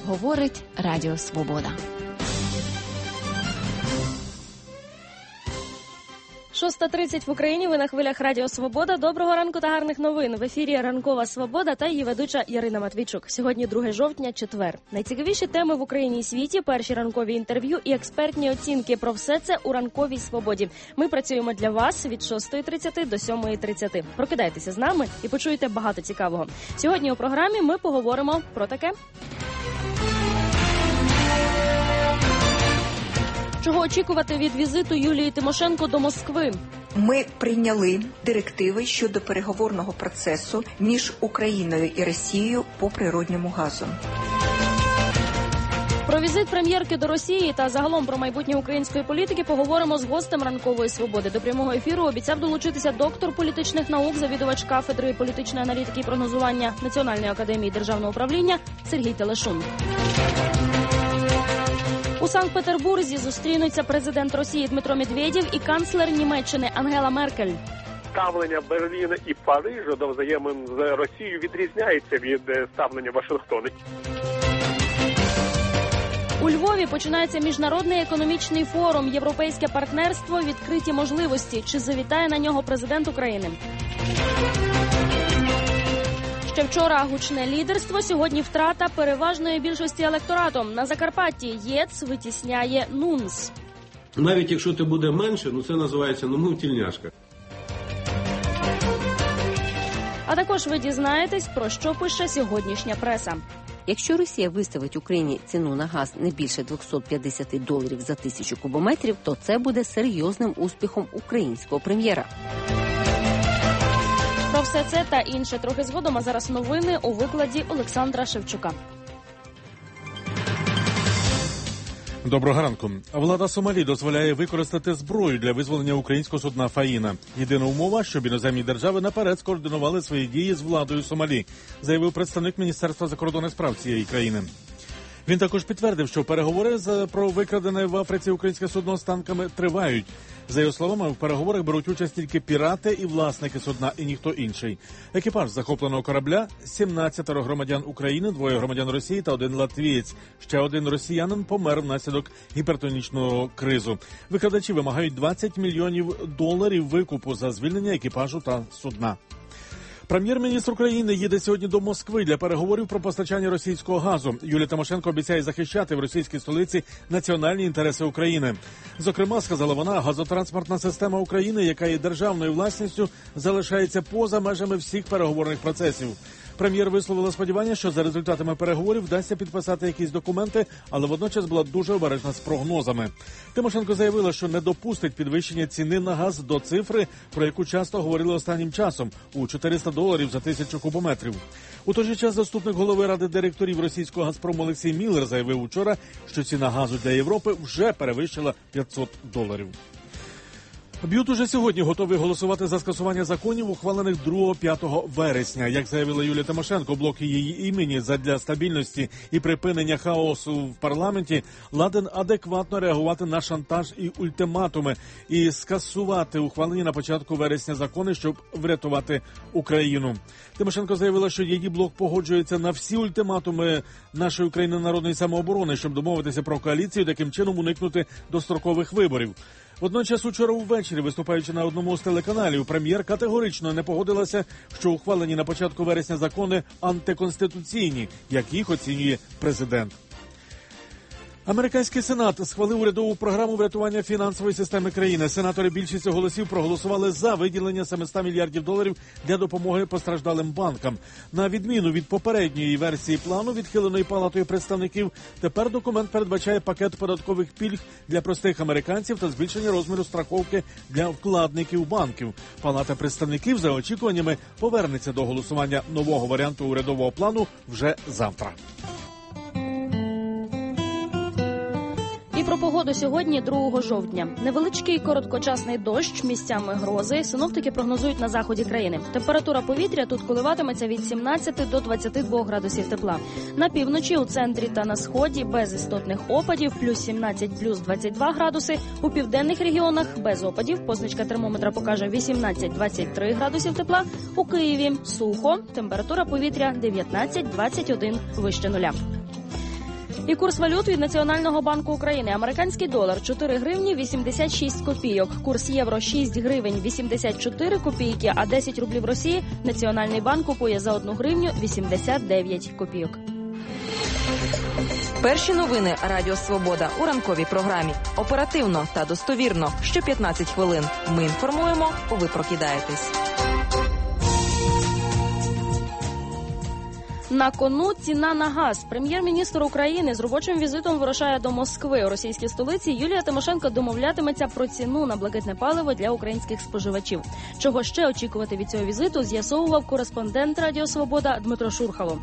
говорить Радіо Свобода. 6:30 в Україні, ви на хвилях Радіо Свобода. Доброго ранку та гарних новин. В ефірі Ранкова Свобода та її ведуча Ярина Матвійчук. Сьогодні 2 жовтня, четвер. Найцікавіші теми в Україні і світі, перші ранкові інтерв'ю і експертні оцінки. Про все це у Ранковій Свободі. Ми працюємо для вас від 6:30 до 7:30. Прокидайтеся з нами і почуєте багато цікавого. Сьогодні у програмі ми поговоримо про таке. Чого очікувати від візиту Юлії Тимошенко до Москви? Ми прийняли директиви щодо переговорного процесу між Україною і Росією по природньому газу. Про візит прем'єрки до Росії та загалом про майбутнє української політики поговоримо з гостем Ранкової Свободи. До прямого ефіру обіцяв долучитися доктор політичних наук, завідувач кафедри політичної аналітики і прогнозування Національної академії державного управління Сергій Телешун. У Санкт-Петербурзі зустрінуться президент Росії Дмитро Медведєв і канцлер Німеччини Ангела Меркель. Ставлення Берліна і Парижа до взаємин з Росією відрізняється від ставлення Вашингтона. У Львові починається міжнародний економічний форум «Європейське партнерство. Відкриті можливості». Чи завітає на нього президент України? Ще вчора гучне лідерство, сьогодні втрата переважної більшості електорату. На Закарпатті ЄЦ витісняє НУНС. Навіть якщо ти буде менше, це називається тільняшка. А також ви дізнаєтесь, про що пише сьогоднішня преса. Якщо Росія виставить Україні ціну на газ не більше $250 за 1000 кубометрів, то це буде серйозним успіхом українського прем'єра. Про все це та інше трохи згодом, а зараз новини у викладі Олександра Шевчука. Доброго ранку. Влада Сомалі дозволяє використати зброю для визволення українського судна «Фаїна». Єдина умова, щоб іноземні держави наперед скоординували свої дії з владою Сомалі, заявив представник Міністерства закордонних справ цієї країни. Він також підтвердив, що переговори про викрадене в Африці українське судно з танками тривають. За його словами, в переговорах беруть участь тільки пірати і власники судна, і ніхто інший. Екіпаж захопленого корабля – 17 громадян України, 2 громадян Росії та 1 латвієць. Ще 1 росіянин помер внаслідок гіпертонічного кризу. Викрадачі вимагають $20 мільйонів викупу за звільнення екіпажу та судна. Прем'єр-міністр України їде сьогодні до Москви для переговорів про постачання російського газу. Юлія Тимошенко обіцяє захищати в російській столиці національні інтереси України. Зокрема, сказала вона, газотранспортна система України, яка є державною власністю, залишається поза межами всіх переговорних процесів. Прем'єр висловила сподівання, що за результатами переговорів вдасться підписати якісь документи, але водночас була дуже обережна з прогнозами. Тимошенко заявила, що не допустить підвищення ціни на газ до цифри, про яку часто говорили останнім часом – у $400 за 1000 кубометрів. У той же час заступник голови Ради директорів російського «Газпрому» Олексій Міллер заявив учора, що ціна газу для Європи вже перевищила $500. Б'ют уже сьогодні готові голосувати за скасування законів, ухвалених 2-5 вересня. Як заявила Юлія Тимошенко, блок її імені задля стабільності і припинення хаосу в парламенті ладен адекватно реагувати на шантаж і ультиматуми і скасувати ухвалені на початку вересня закони, щоб врятувати Україну. Тимошенко заявила, що її блок погоджується на всі ультиматуми нашої України народної самооборони, щоб домовитися про коаліцію, таким чином уникнути дострокових виборів. Водночас учора увечері, виступаючи на одному з телеканалів, прем'єр категорично не погодилася, що ухвалені на початку вересня закони антиконституційні, як їх оцінює президент. Американський Сенат схвалив урядову програму врятування фінансової системи країни. Сенатори більшістю голосів проголосували за виділення $700 мільярдів для допомоги постраждалим банкам. На відміну від попередньої версії плану, відхиленої Палатою представників, тепер документ передбачає пакет податкових пільг для простих американців та збільшення розміру страховки для вкладників банків. Палата представників, за очікуваннями, повернеться до голосування нового варіанту урядового плану вже завтра. І про погоду сьогодні, 2 жовтня. Невеличкий короткочасний дощ, місцями грози. Синоптики прогнозують на заході країни. Температура повітря тут коливатиметься від 17 до 22 градусів тепла. На півночі, у центрі та на сході без істотних опадів, плюс 17, плюс 22 градуси. У південних регіонах без опадів, позначка термометра покаже 18-23 градусів тепла. У Києві сухо, температура повітря 19-21 вище нуля. І курс валют від Національного банку України. Американський долар 4 гривні 86 копійок. Курс євро 6 гривень 84 копійки, а 10 рублів Росії Національний банк купує за 1 гривню 89 копійок. Перші новини Радіо Свобода у ранковій програмі. Оперативно та достовірно. Що 15 хвилин. Ми інформуємо, ви прокидаєтесь. На кону ціна на газ. Прем'єр-міністр України з робочим візитом вирушає до Москви. У російській столиці Юлія Тимошенко домовлятиметься про ціну на блакитне паливо для українських споживачів. Чого ще очікувати від цього візиту, з'ясовував кореспондент Радіо Свобода Дмитро Шурхало.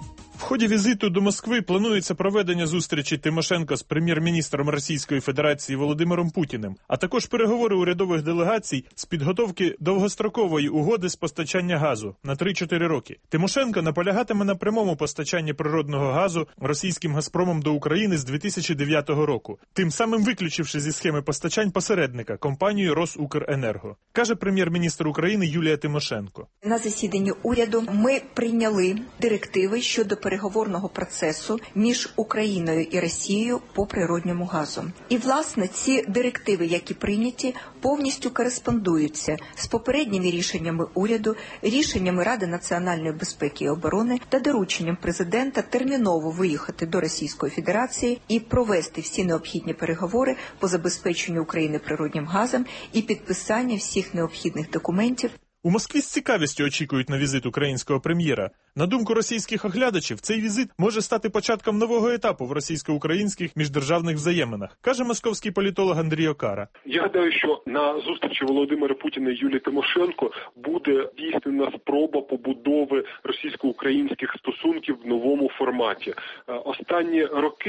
В ході візиту до Москви планується проведення зустрічі Тимошенко з прем'єр-міністром Російської Федерації Володимиром Путіним, а також переговори урядових делегацій з підготовки довгострокової угоди з постачання газу на 3-4 роки. Тимошенко наполягатиме на прямому постачанні природного газу російським «Газпромом» до України з 2009 року, тим самим виключивши зі схеми постачань посередника – компанію «Росукренерго», каже прем'єр-міністр України Юлія Тимошенко. На засіданні уряду ми прийняли директиви щодо переговорного процесу між Україною і Росією по природньому газу. І, власне, ці директиви, які прийняті, повністю кореспондуються з попередніми рішеннями уряду, рішеннями Ради національної безпеки і оборони та дорученням президента терміново виїхати до Російської Федерації і провести всі необхідні переговори по забезпеченню України природним газом і підписання всіх необхідних документів. У Москві з цікавістю очікують на візит українського прем'єра. На думку російських оглядачів, цей візит може стати початком нового етапу в російсько-українських міждержавних взаєминах, каже московський політолог Андрій Окара. Я гадаю, що на зустрічі Володимира Путіна і Юлії Тимошенко буде здійснена спроба побудови російсько-українських стосунків в новому форматі. Останні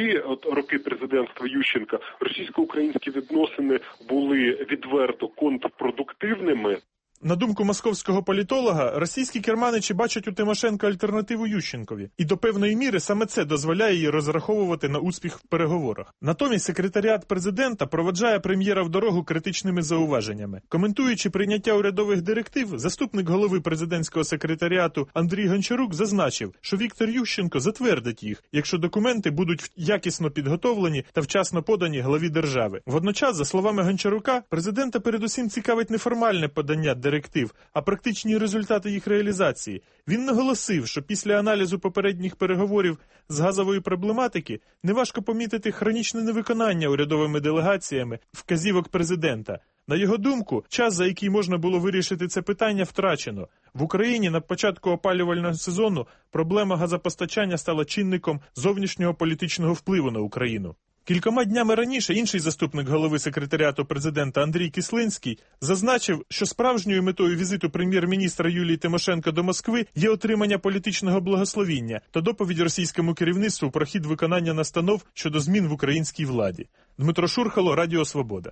роки президентства Ющенка, російсько-українські відносини були відверто контрпродуктивними. На думку московського політолога, російські керманичі бачать у Тимошенко альтернативу Ющенкові. І до певної міри саме це дозволяє їй розраховувати на успіх в переговорах. Натомість секретаріат президента проводжає прем'єра в дорогу критичними зауваженнями. Коментуючи прийняття урядових директив, заступник голови президентського секретаріату Андрій Гончарук зазначив, що Віктор Ющенко затвердить їх, якщо документи будуть якісно підготовлені та вчасно подані главі держави. Водночас, за словами Гончарука, президента передусім цікавить неформальне подання директив, а практичні результати їх реалізації. Він наголосив, що після аналізу попередніх переговорів з газової проблематики неважко помітити хронічне невиконання урядовими делегаціями вказівок президента. На його думку, час, за який можна було вирішити це питання, втрачено. В Україні на початку опалювального сезону проблема газопостачання стала чинником зовнішнього політичного впливу на Україну. Кількома днями раніше інший заступник голови секретаріату президента Андрій Кислинський зазначив, що справжньою метою візиту прем'єр-міністра Юлії Тимошенко до Москви є отримання політичного благословіння та доповідь російському керівництву про хід виконання настанов щодо змін в українській владі. Дмитро Шурхало, Радіо Свобода.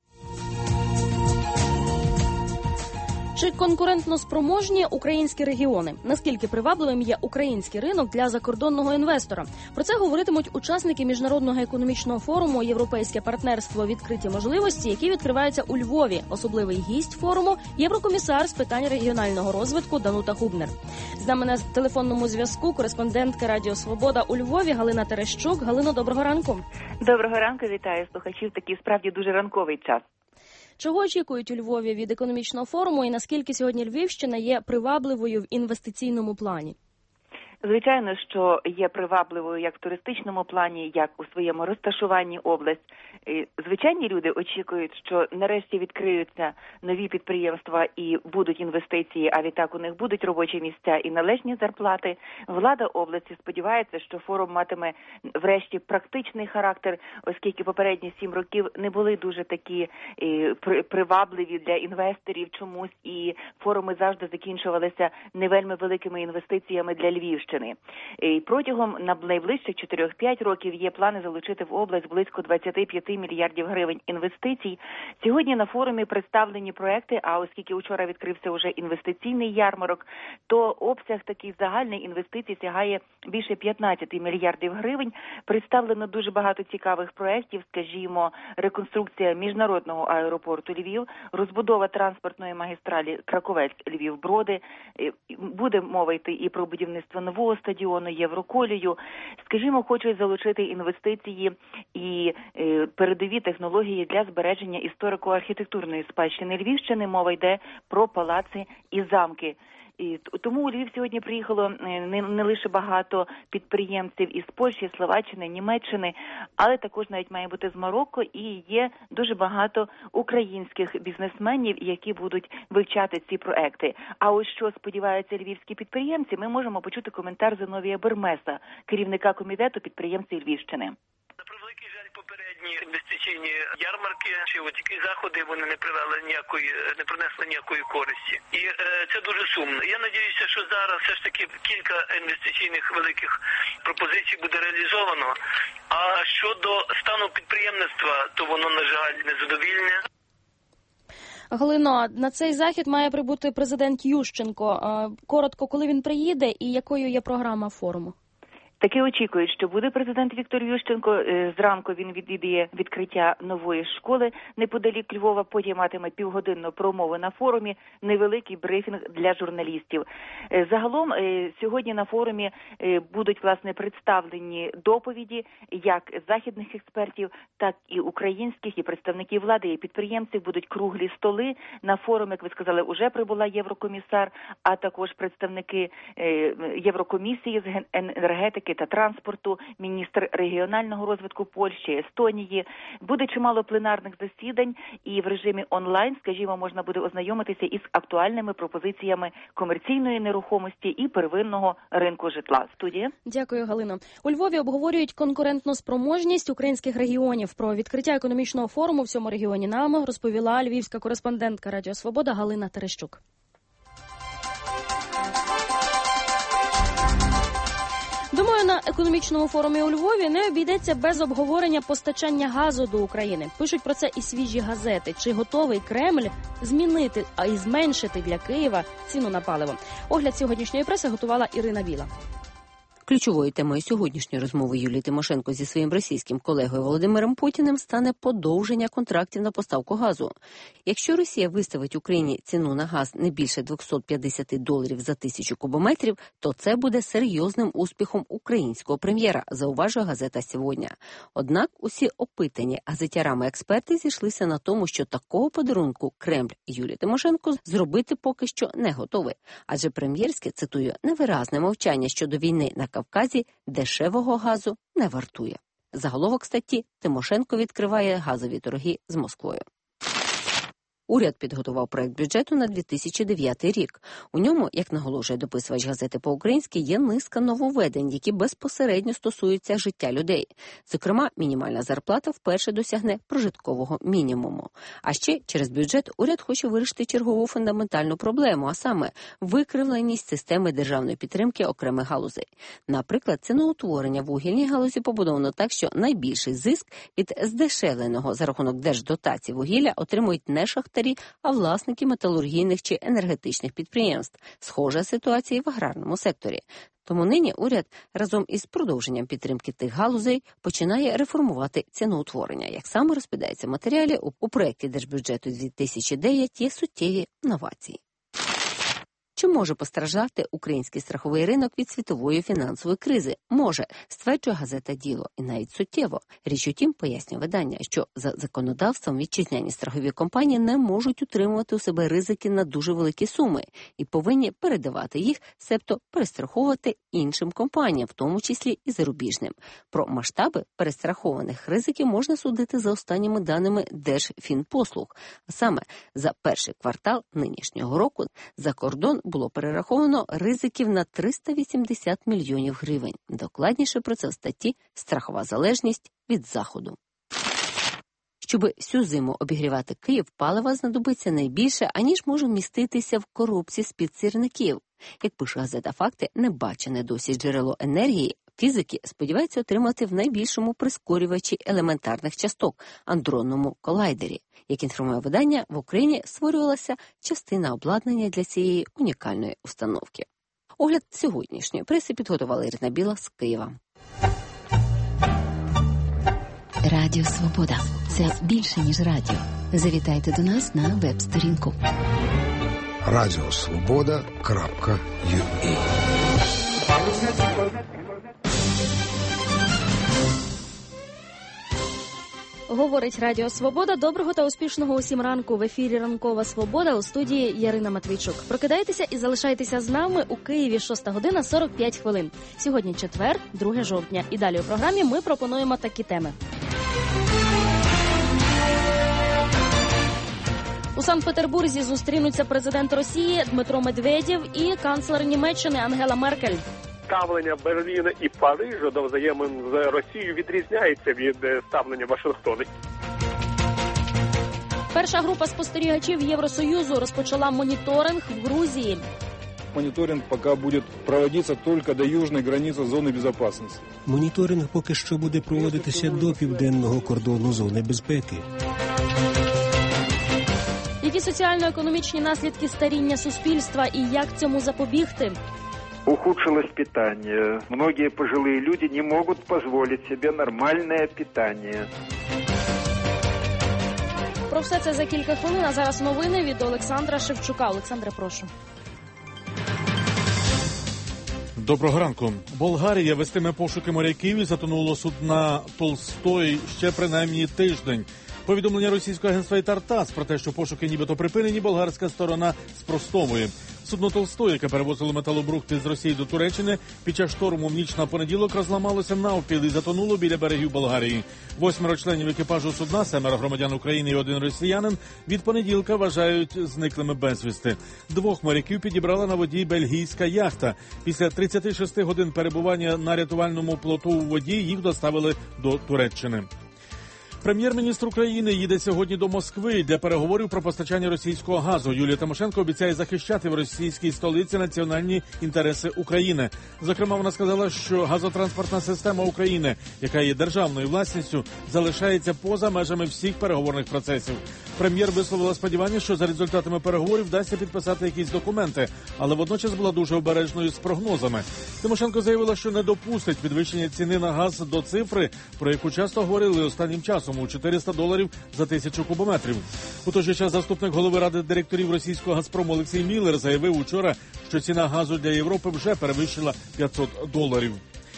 Чи конкурентно спроможні українські регіони? Наскільки привабливим є український ринок для закордонного інвестора? Про це говоритимуть учасники Міжнародного економічного форуму «Європейське партнерство. Відкриті можливості», який відкривається у Львові. Особливий гість форуму – єврокомісар з питань регіонального розвитку Данута Губнер. З нами на телефонному зв'язку кореспондентка Радіо Свобода у Львові Галина Терещук. Галино, доброго ранку. Доброго ранку, вітаю слухачів. Такий справді дуже ранковий час. Чого очікують у Львові від економічного форуму і наскільки сьогодні Львівщина є привабливою в інвестиційному плані? Звичайно, що є привабливою як в туристичному плані, як у своєму розташуванні область. Звичайні люди очікують, що нарешті відкриються нові підприємства і будуть інвестиції, а відтак у них будуть робочі місця і належні зарплати. Влада області сподівається, що форум матиме врешті практичний характер, оскільки попередні 7 років не були дуже такі привабливі для інвесторів чомусь, і форуми завжди закінчувалися не вельми великими інвестиціями для Львівщини. І протягом найближчих 4-5 років є плани залучити в область близько 25 мільярдів гривень інвестицій. Сьогодні на форумі представлені проекти, а оскільки вчора відкрився вже інвестиційний ярмарок, то обсяг такий загальний інвестицій сягає більше 15 мільярдів гривень. Представлено дуже багато цікавих проєктів, скажімо, реконструкція міжнародного аеропорту Львів, розбудова транспортної магістралі Краковець-Львів-Броди, буде мова йти і про будівництво нових нового стадіону, Євроколію. Скажімо, хочуть залучити інвестиції і передові технології для збереження історико-архітектурної спадщини Львівщини. Мова йде про палаци і замки. І тому у Львів сьогодні приїхало не лише багато підприємців із Польщі, Словаччини, Німеччини, але також навіть має бути з Марокко, і є дуже багато українських бізнесменів, які будуть вивчати ці проекти. А ось що сподіваються львівські підприємці, ми можемо почути коментар Зиновія Бермеса, керівника комітету підприємців Львівщини. Попередні інвестиційні ярмарки чи такі заходи вони не принесли ніякої користі. І це дуже сумно. Я надіюся, що зараз все ж таки кілька інвестиційних великих пропозицій буде реалізовано. А щодо стану підприємництва, то воно, на жаль, незадовільне. Галино, на цей захід має прибути президент Ющенко. Коротко, коли він приїде і якою є програма форуму? Таки очікують, що буде президент Віктор Ющенко. Зранку він відвідає відкриття нової школи неподалік Львова, потім матиме півгодинну промову на форумі, невеликий брифінг для журналістів. Загалом сьогодні на форумі будуть, власне, представлені доповіді як західних експертів, так і українських, і представників влади, і підприємців. Будуть круглі столи. На форум, як ви сказали, уже прибула єврокомісар, а також представники Єврокомісії з енергетики та транспорту, міністр регіонального розвитку Польщі, Естонії. Буде чимало пленарних засідань, і в режимі онлайн, скажімо, можна буде ознайомитися із актуальними пропозиціями комерційної нерухомості і первинного ринку житла. Студія. Дякую, Галино. У Львові обговорюють конкурентну спроможність українських регіонів. Про відкриття економічного форуму в цьому регіоні нам розповіла львівська кореспондентка Радіо Свобода Галина Терещук. Думаю, на економічному форумі у Львові не обійдеться без обговорення постачання газу до України. Пишуть про це і свіжі газети. Чи готовий Кремль змінити, а й зменшити для Києва ціну на паливо? Огляд сьогоднішньої преси готувала Ірина Віла. Ключовою темою сьогоднішньої розмови Юлії Тимошенко зі своїм російським колегою Володимиром Путіним стане подовження контрактів на поставку газу. Якщо Росія виставить Україні ціну на газ не більше $250 за 1000 кубометрів, то це буде серйозним успіхом українського прем'єра, зауважує газета «Сьогодні». Однак усі опитані газетярами експерти зійшлися на тому, що такого подарунку Кремль Юлії Тимошенко зробити поки що не готовий. Адже прем'єрське, цитую, невиразне мовчання щодо війни на Кавказі дешевого газу не вартує. Заголовок статті Тимошенко відкриває газові торги з Москвою. Уряд підготував проект бюджету на 2009 рік. У ньому, як наголошує дописувач газети по-українськи, є низка нововведень, які безпосередньо стосуються життя людей. Зокрема, мінімальна зарплата вперше досягне прожиткового мінімуму. А ще через бюджет уряд хоче вирішити чергову фундаментальну проблему, а саме викривленість системи державної підтримки окремих галузей. Наприклад, ціноутворення в вугільній галузі побудовано так, що найбільший зиск від здешевленого за рахунок держдотацій вугілля отримують не шахтарі, а власники металургійних чи енергетичних підприємств. Схожа ситуація і в аграрному секторі. Тому нині уряд разом із продовженням підтримки тих галузей починає реформувати ціноутворення. Як саме розповідається в матеріалі, у проєкті Держбюджету 2009 є суттєві новації. Чи може постраждати український страховий ринок від світової фінансової кризи? Може, стверджує газета «Діло». І навіть суттєво. Річ у тім, пояснює видання, що за законодавством вітчизняні страхові компанії не можуть утримувати у себе ризики на дуже великі суми і повинні передавати їх, себто перестраховувати іншим компаніям, в тому числі і зарубіжним. Про масштаби перестрахованих ризиків можна судити за останніми даними Держфінпослуг. А саме, за перший квартал нинішнього року за кордон було перераховано ризиків на 380 мільйонів гривень. Докладніше про це в статті «Страхова залежність від Заходу». Щоби всю зиму обігрівати Київ, палива знадобиться найбільше, аніж може вміститися в коробці з-під сірників. Як пише газета «Факти», небачене досі джерело енергії фізики сподіваються отримати в найбільшому прискорювачі елементарних часток – андронному колайдері. Як інформує видання, в Україні створювалася частина обладнання для цієї унікальної установки. Огляд сьогоднішньої преси підготувала Ірина Біла з Києва. Радіо Свобода – це більше, ніж радіо. Завітайте до нас на веб-сторінку. Радіосвобода.ua Говорить Радіо Свобода. Доброго та успішного усім ранку. В ефірі «Ранкова Свобода», у студії Ярина Матвійчук. Прокидайтеся і залишайтеся з нами. У Києві 6 година 45 хвилин. Сьогодні четвер, 2 жовтня. І далі у програмі ми пропонуємо такі теми. У Санкт-Петербурзі зустрінуться президент Росії Дмитро Медведєв і канцлер Німеччини Ангела Меркель. Ставлення Берліна і Парижа до взаємин з Росією відрізняється від ставлення Вашингтона. Перша група спостерігачів Євросоюзу розпочала моніторинг в Грузії. Моніторинг поки буде проводитися тільки до южної границі зони безпеки. Моніторинг поки що буде проводитися до південного кордону зони безпеки. Які соціально-економічні наслідки старіння суспільства і як цьому запобігти? Ухудшилось питание. Многие пожилые люди не могут позволить себе нормальное питание. Про все це за кілька хвилин, а зараз новини від Олександра Шевчука. Олександре, прошу. Доброго ранку. Болгарія вестиме пошуки моряків і затонуло судна «Толстой» ще принаймні тиждень. Повідомлення російського агентства «Тартас» про те, що пошуки нібито припинені, болгарська сторона спростовує. Судно «Толстой», яке перевозило металобрухт із Росії до Туреччини, під час шторму в ніч на понеділок розламалося навпіл і затонуло біля берегів Болгарії. 8 членів екіпажу судна, 7 громадян України і 1 росіянин, від понеділка вважають зниклими безвісти. 2 моряків підібрала на воді бельгійська яхта. Після 36 годин перебування на рятувальному плоту у воді їх доставили до Туреччини. Прем'єр-міністр України їде сьогодні до Москви для переговорів про постачання російського газу. Юлія Тимошенко обіцяє захищати в російській столиці національні інтереси України. Зокрема, вона сказала, що газотранспортна система України, яка є державною власністю, залишається поза межами всіх переговорних процесів. Прем'єр висловила сподівання, що за результатами переговорів вдасться підписати якісь документи, але водночас була дуже обережною з прогнозами. Тимошенко заявила, що не допустить підвищення ціни на газ до цифри, про яку часто говорили останнім часом, у $400 за 1000 кубометрів. У той же час заступник голови ради директорів російського «Газпрому» Олексій Міллер заявив учора, що ціна газу для Європи вже перевищила $500.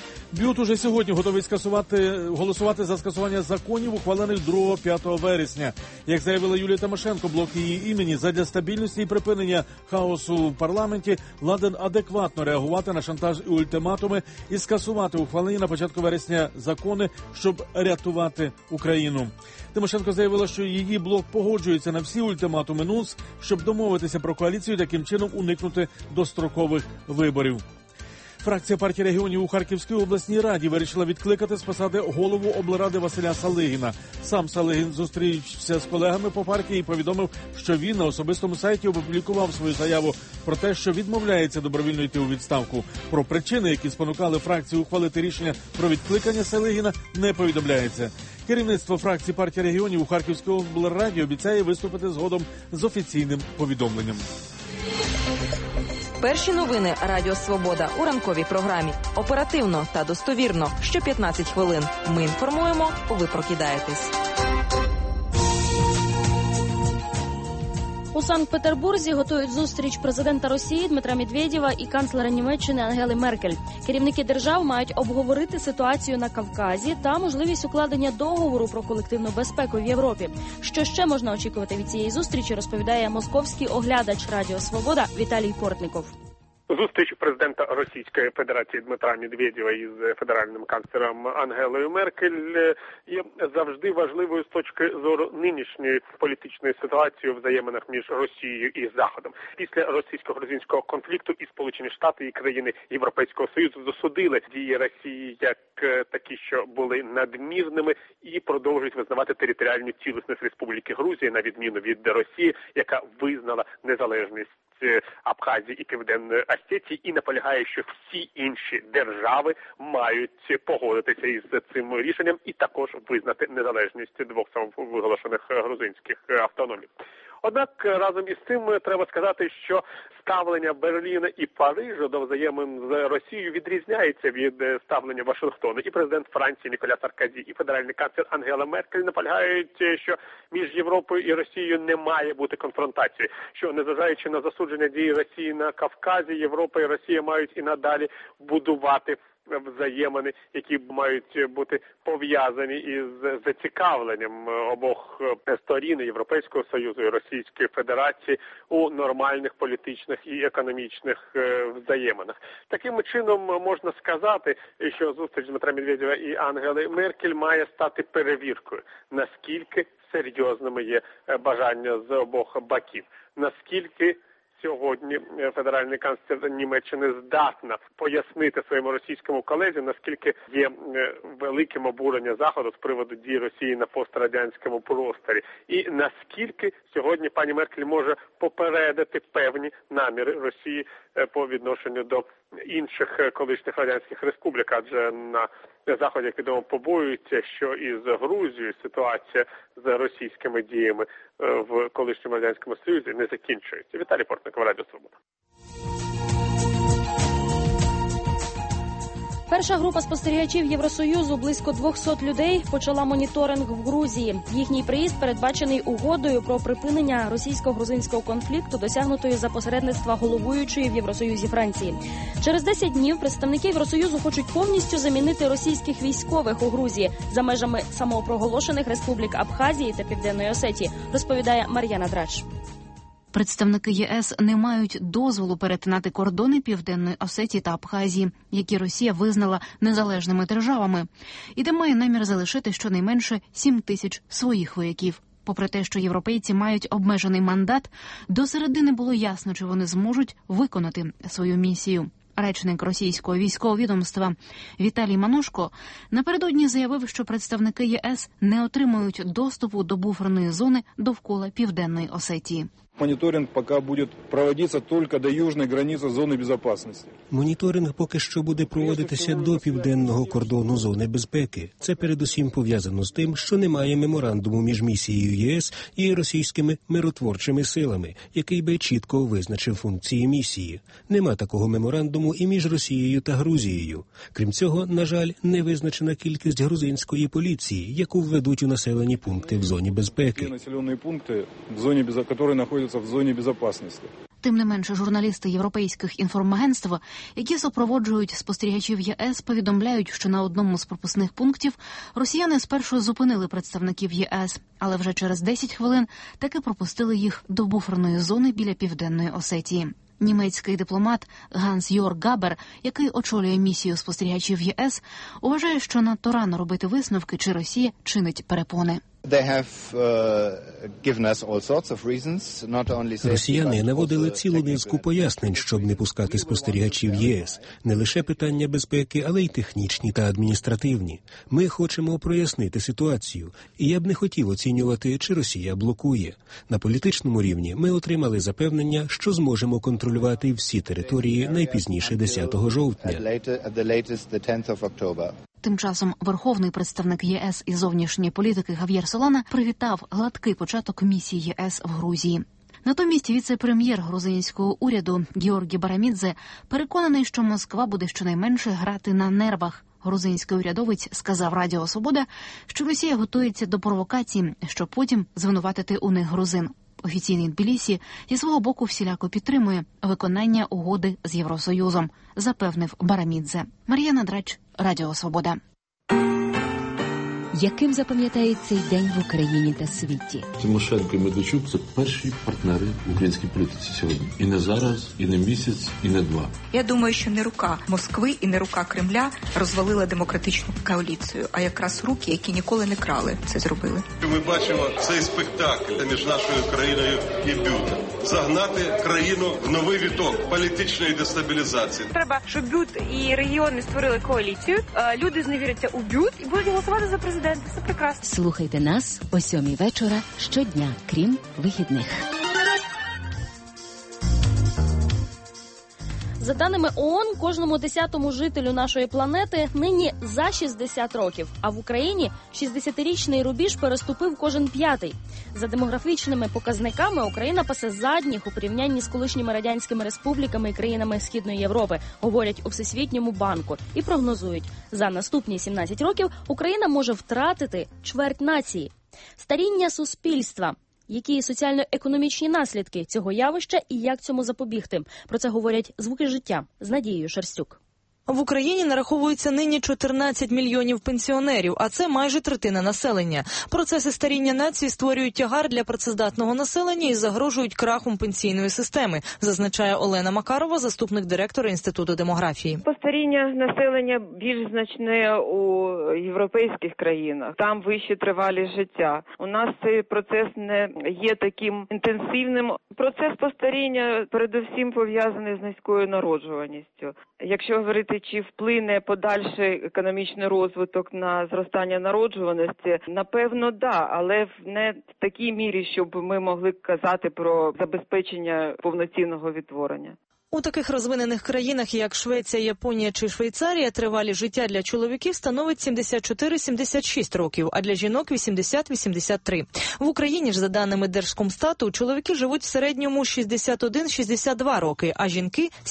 Бют уже сьогодні готовий голосувати за скасування законів, ухвалених 2-5 вересня. Як заявила Юлія Тимошенко, блок її імені задля стабільності і припинення хаосу в парламенті ладен адекватно реагувати на шантаж і ультиматуми і скасувати ухвалені на початку вересня закони, щоб рятувати Україну. Тимошенко заявила, що її блок погоджується на всі ультиматуми НУНС, щоб домовитися про коаліцію і таким чином уникнути дострокових виборів. Фракція партії регіонів у Харківській обласній раді вирішила відкликати з посади голову облради Василя Салигіна. Сам Салигін зустрівся з колегами по партії і повідомив, що він на особистому сайті опублікував свою заяву про те, що відмовляється добровільно йти у відставку. Про причини, які спонукали фракцію ухвалити рішення про відкликання Салигіна, не повідомляється. Керівництво фракції партії регіонів у Харківській облраді обіцяє виступити згодом з офіційним повідомленням. Перші новини Радіо Свобода у ранковій програмі. Оперативно та достовірно. Що 15 хвилин. Ми інформуємо, ви прокидаєтесь. У Санкт-Петербурзі готують зустріч президента Росії Дмитра Медведєва і канцлера Німеччини Ангели Меркель. Керівники держав мають обговорити ситуацію на Кавказі та можливість укладення договору про колективну безпеку в Європі. Що ще можна очікувати від цієї зустрічі, розповідає московський оглядач Радіо Свобода Віталій Портніков. Зустріч президента Російської Федерації Дмитра Медведєва із федеральним канцлером Ангелою Меркель є завжди важливою з точки зору нинішньої політичної ситуації у взаєминах між Росією і Заходом. Після російсько-грузинського конфлікту і Сполучені Штати, і країни Європейського Союзу засудили дії Росії як такі, що були надмірними, і продовжують визнавати територіальну цілісність Республіки Грузія, на відміну від Росії, яка визнала незалежність Абхазії і Південної Осетії, і наполягає, що всі інші держави мають погодитися із цим рішенням і також визнати незалежність двох самовиголошених грузинських автономій. Однак разом із цим треба сказати, що ставлення Берліна і Парижа до взаємин з Росією відрізняється від ставлення Вашингтона. І президент Франції Ніколя Саркозі, і федеральний канцлер Ангела Меркель наполягають, що між Європою і Росією не має бути конфронтації, що незважаючи на засудження дій Росії на Кавказі, Європа і Росія мають і надалі будувати взаємини, які мають бути пов'язані із зацікавленням обох сторін, Європейського Союзу і Російської Федерації, у нормальних політичних і економічних взаєминах. Таким чином можна сказати, що зустріч Дмитра Медведєва і Ангели Меркель має стати перевіркою, наскільки серйозними є бажання з обох боків, наскільки сьогодні федеральний канцлер Німеччини здатна пояснити своєму російському колезі, наскільки є великим обурення Заходу з приводу дій Росії на пострадянському просторі. І наскільки сьогодні пані Меркель може попередити певні наміри Росії по відношенню до інших колишніх радянських республік, адже на Заході, як відомо, побоюються, що із Грузією ситуація з російськими діями в колишньому Радянському Союзі не закінчується. Віталій Портников, Радіо Свобода. Перша група спостерігачів Євросоюзу, близько 200 людей, почала моніторинг в Грузії. Їхній приїзд передбачений угодою про припинення російсько-грузинського конфлікту, досягнутої за посередництва головуючої в Євросоюзі Франції. Через 10 днів представники Євросоюзу хочуть повністю замінити російських військових у Грузії за межами самопроголошених республік Абхазії та Південної Осетії, розповідає Мар'яна Драч. Представники ЄС не мають дозволу перетинати кордони Південної Осетії та Абхазії, які Росія визнала незалежними державами, і де має намір залишити щонайменше 7 тисяч своїх вояків. Попри те, що європейці мають обмежений мандат, до середини було ясно, чи вони зможуть виконати свою місію. Речник російського військового відомства Віталій Манушко напередодні заявив, що представники ЄС не отримають доступу до буферної зони довкола Південної Осетії. Моніторинг поки буде проводитися тільки до южної границі зони безпеки. Моніторинг поки що буде проводитися до південного кордону зони безпеки. Це передусім пов'язано з тим, що немає меморандуму між місією ЄС і російськими миротворчими силами, який би чітко визначив функції місії. Нема такого меморандуму і між Росією та Грузією. Крім цього, на жаль, не визначена кількість грузинської поліції, яку введуть у населені пункти в зоні безпеки. Населені пункти в зоні безпеки, які знаходяться в зоні безпечності. Тим не менше, журналісти європейських інформагентств, які супроводжують спостерігачів ЄС, повідомляють, що на одному з пропускних пунктів росіяни спершу зупинили представників ЄС, але вже через 10 хвилин таки пропустили їх до буферної зони біля Південної Осетії. Німецький дипломат Ганс Йорг Габер, який очолює місію спостерігачів ЄС, вважає, що надто рано робити висновки, чи Росія чинить перепони. Росіяни наводили цілу низку пояснень, щоб не пускати спостерігачів ЄС. Не лише питання безпеки, але й технічні та адміністративні. Ми хочемо прояснити ситуацію, і я б не хотів оцінювати, чи Росія блокує. На політичному рівні ми отримали запевнення, що зможемо контролювати всі території найпізніше 10 жовтня. Тим часом верховний представник ЄС із зовнішньої політики Гав'єр Солана привітав гладкий початок місії ЄС в Грузії. Натомість віце-прем'єр грузинського уряду Георгі Барамідзе переконаний, що Москва буде щонайменше грати на нервах. Грузинський урядовець сказав Радіо Свобода, що Росія готується до провокацій, щоб потім звинуватити у них грузин. Офіційний Тбілісі зі свого боку всіляко підтримує виконання угоди з Євросоюзом, запевнив Барамідзе. Мар'яна Драч, Радіо Свобода. Яким запам'ятає цей день в Україні та світі? Тимошенко і Медведчук – це перші партнери в українській політиці сьогодні. І не зараз, і не місяць, і не 2. Я думаю, що не рука Москви і не рука Кремля розвалила демократичну коаліцію, а якраз руки, які ніколи не крали, це зробили. Ми бачимо цей спектакль між нашою країною і БЮТ. Загнати країну в новий віток політичної дестабілізації. Треба, щоб БЮТ і регіони створили коаліцію, люди зневіряться у БЮТ і будуть голосувати за президента. Це прекрасно. Слухайте нас о 7 вечора щодня, крім вихідних. За даними ООН, кожному 10-му жителю нашої планети нині за 60 років, а в Україні 60-річний рубіж переступив кожен 5-й. За демографічними показниками Україна пасе задніх у порівнянні з колишніми радянськими республіками і країнами Східної Європи, говорять у Всесвітньому банку, і прогнозують, за наступні 17 років Україна може втратити чверть нації. Старіння суспільства. Які соціально-економічні наслідки цього явища і як цьому запобігти? Про це говорять «Звуки життя» з Надією Шерстюк. В Україні нараховується нині 14 мільйонів пенсіонерів, а це майже третина населення. Процеси старіння нації створюють тягар для працездатного населення і загрожують крахом пенсійної системи, зазначає Олена Макарова, заступник директора Інституту демографії. Старіння населення більш значне у європейських країнах. Там вища тривалість життя. У нас цей процес не є таким інтенсивним. Процес постаріння передусім пов'язаний з низькою народжуваністю. Якщо говорити, чи вплине подальший економічний розвиток на зростання народжуваності, напевно, да, але не в такій мірі, щоб ми могли казати про забезпечення повноцінного відтворення. У таких розвинених країнах, як Швеція, Японія чи Швейцарія, тривалість життя для чоловіків становить 74-76 років, а для жінок – 80-83. В Україні ж, за даними Держкомстату, чоловіки живуть в середньому 61-62 роки, а жінки –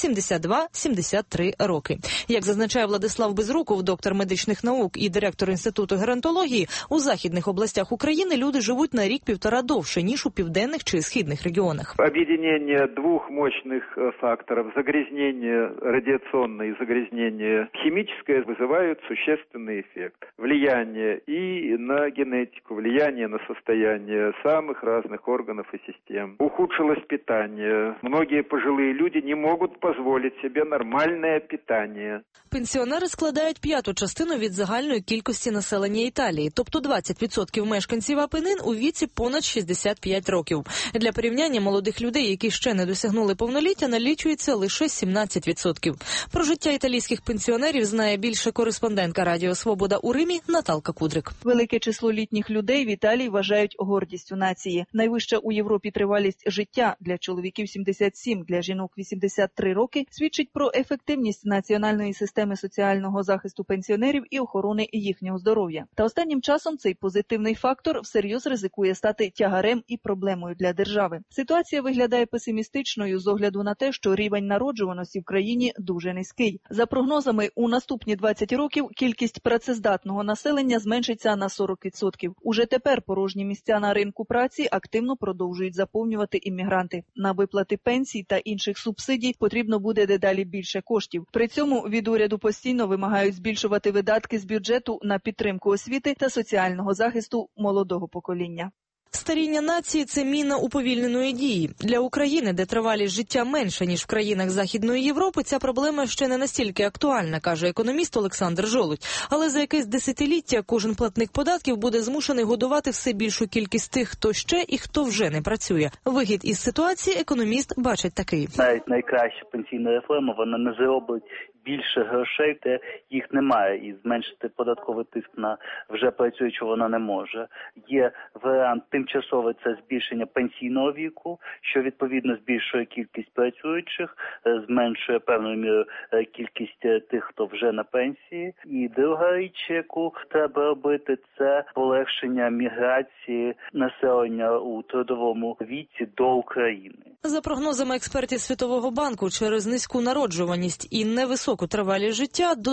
72-73 роки. Як зазначає Владислав Безруков, доктор медичних наук і директор Інституту геронтології, у західних областях України люди живуть на рік-півтора довше, ніж у південних чи східних регіонах. Об'єднання двох мощних факторів – загрязнение радиационное и загрязнение химическое вызывают существенный эффект. Влияние и на генетику, влияние на состояние самых разных органов и систем. Ухудшилось питание. Многие пожилые люди не могут позволить себе нормальное питание. Пенсіонери складають п'яту частину від загальної кількості населення Італії, тобто 20% мешканців Апенин у віці понад 65 років. Для порівняння молодих людей, які ще не досягнули повноліття, налічується лише 17%. Про життя італійських пенсіонерів знає більше кореспондентка Радіо Свобода у Римі Наталка Кудрик. Велике число літніх людей в Італії вважають гордістю нації. Найвища у Європі тривалість життя для чоловіків 77, для жінок 83 роки свідчить про ефективність національної системи соціального захисту пенсіонерів і охорони їхнього здоров'я. Та останнім часом цей позитивний фактор всерйоз ризикує стати тягарем і проблемою для держави. Ситуація виглядає песимістичною з огляду на те, що рівень народжуваності в країні дуже низький. За прогнозами, у наступні 20 років кількість працездатного населення зменшиться на 40%. Уже тепер порожні місця на ринку праці активно продовжують заповнювати іммігранти. На виплати пенсій та інших субсидій потрібно буде дедалі більше коштів. При цьому від уряду постійно вимагають збільшувати видатки з бюджету на підтримку освіти та соціального захисту молодого покоління. Старіння нації – це міна уповільненої дії. Для України, де тривалість життя менша, ніж в країнах Західної Європи, ця проблема ще не настільки актуальна, каже економіст Олександр Жолудь. Але за якесь десятиліття кожен платник податків буде змушений годувати все більшу кількість тих, хто ще і хто вже не працює. Вихід із ситуації економіст бачить такий. Навіть найкраща пенсійна реформа, вона не зробить більше грошей, де їх немає, і зменшити податковий тиск на вже працюючого вона не може. Є варіант тимчасовий – це збільшення пенсійного віку, що відповідно збільшує кількість працюючих, зменшує певною мірою кількість тих, хто вже на пенсії. І друга річ, яку треба робити, це полегшення міграції населення у трудовому віці до України. За прогнозами експертів Світового банку, через низьку народжуваність і невисоку тривалість життя до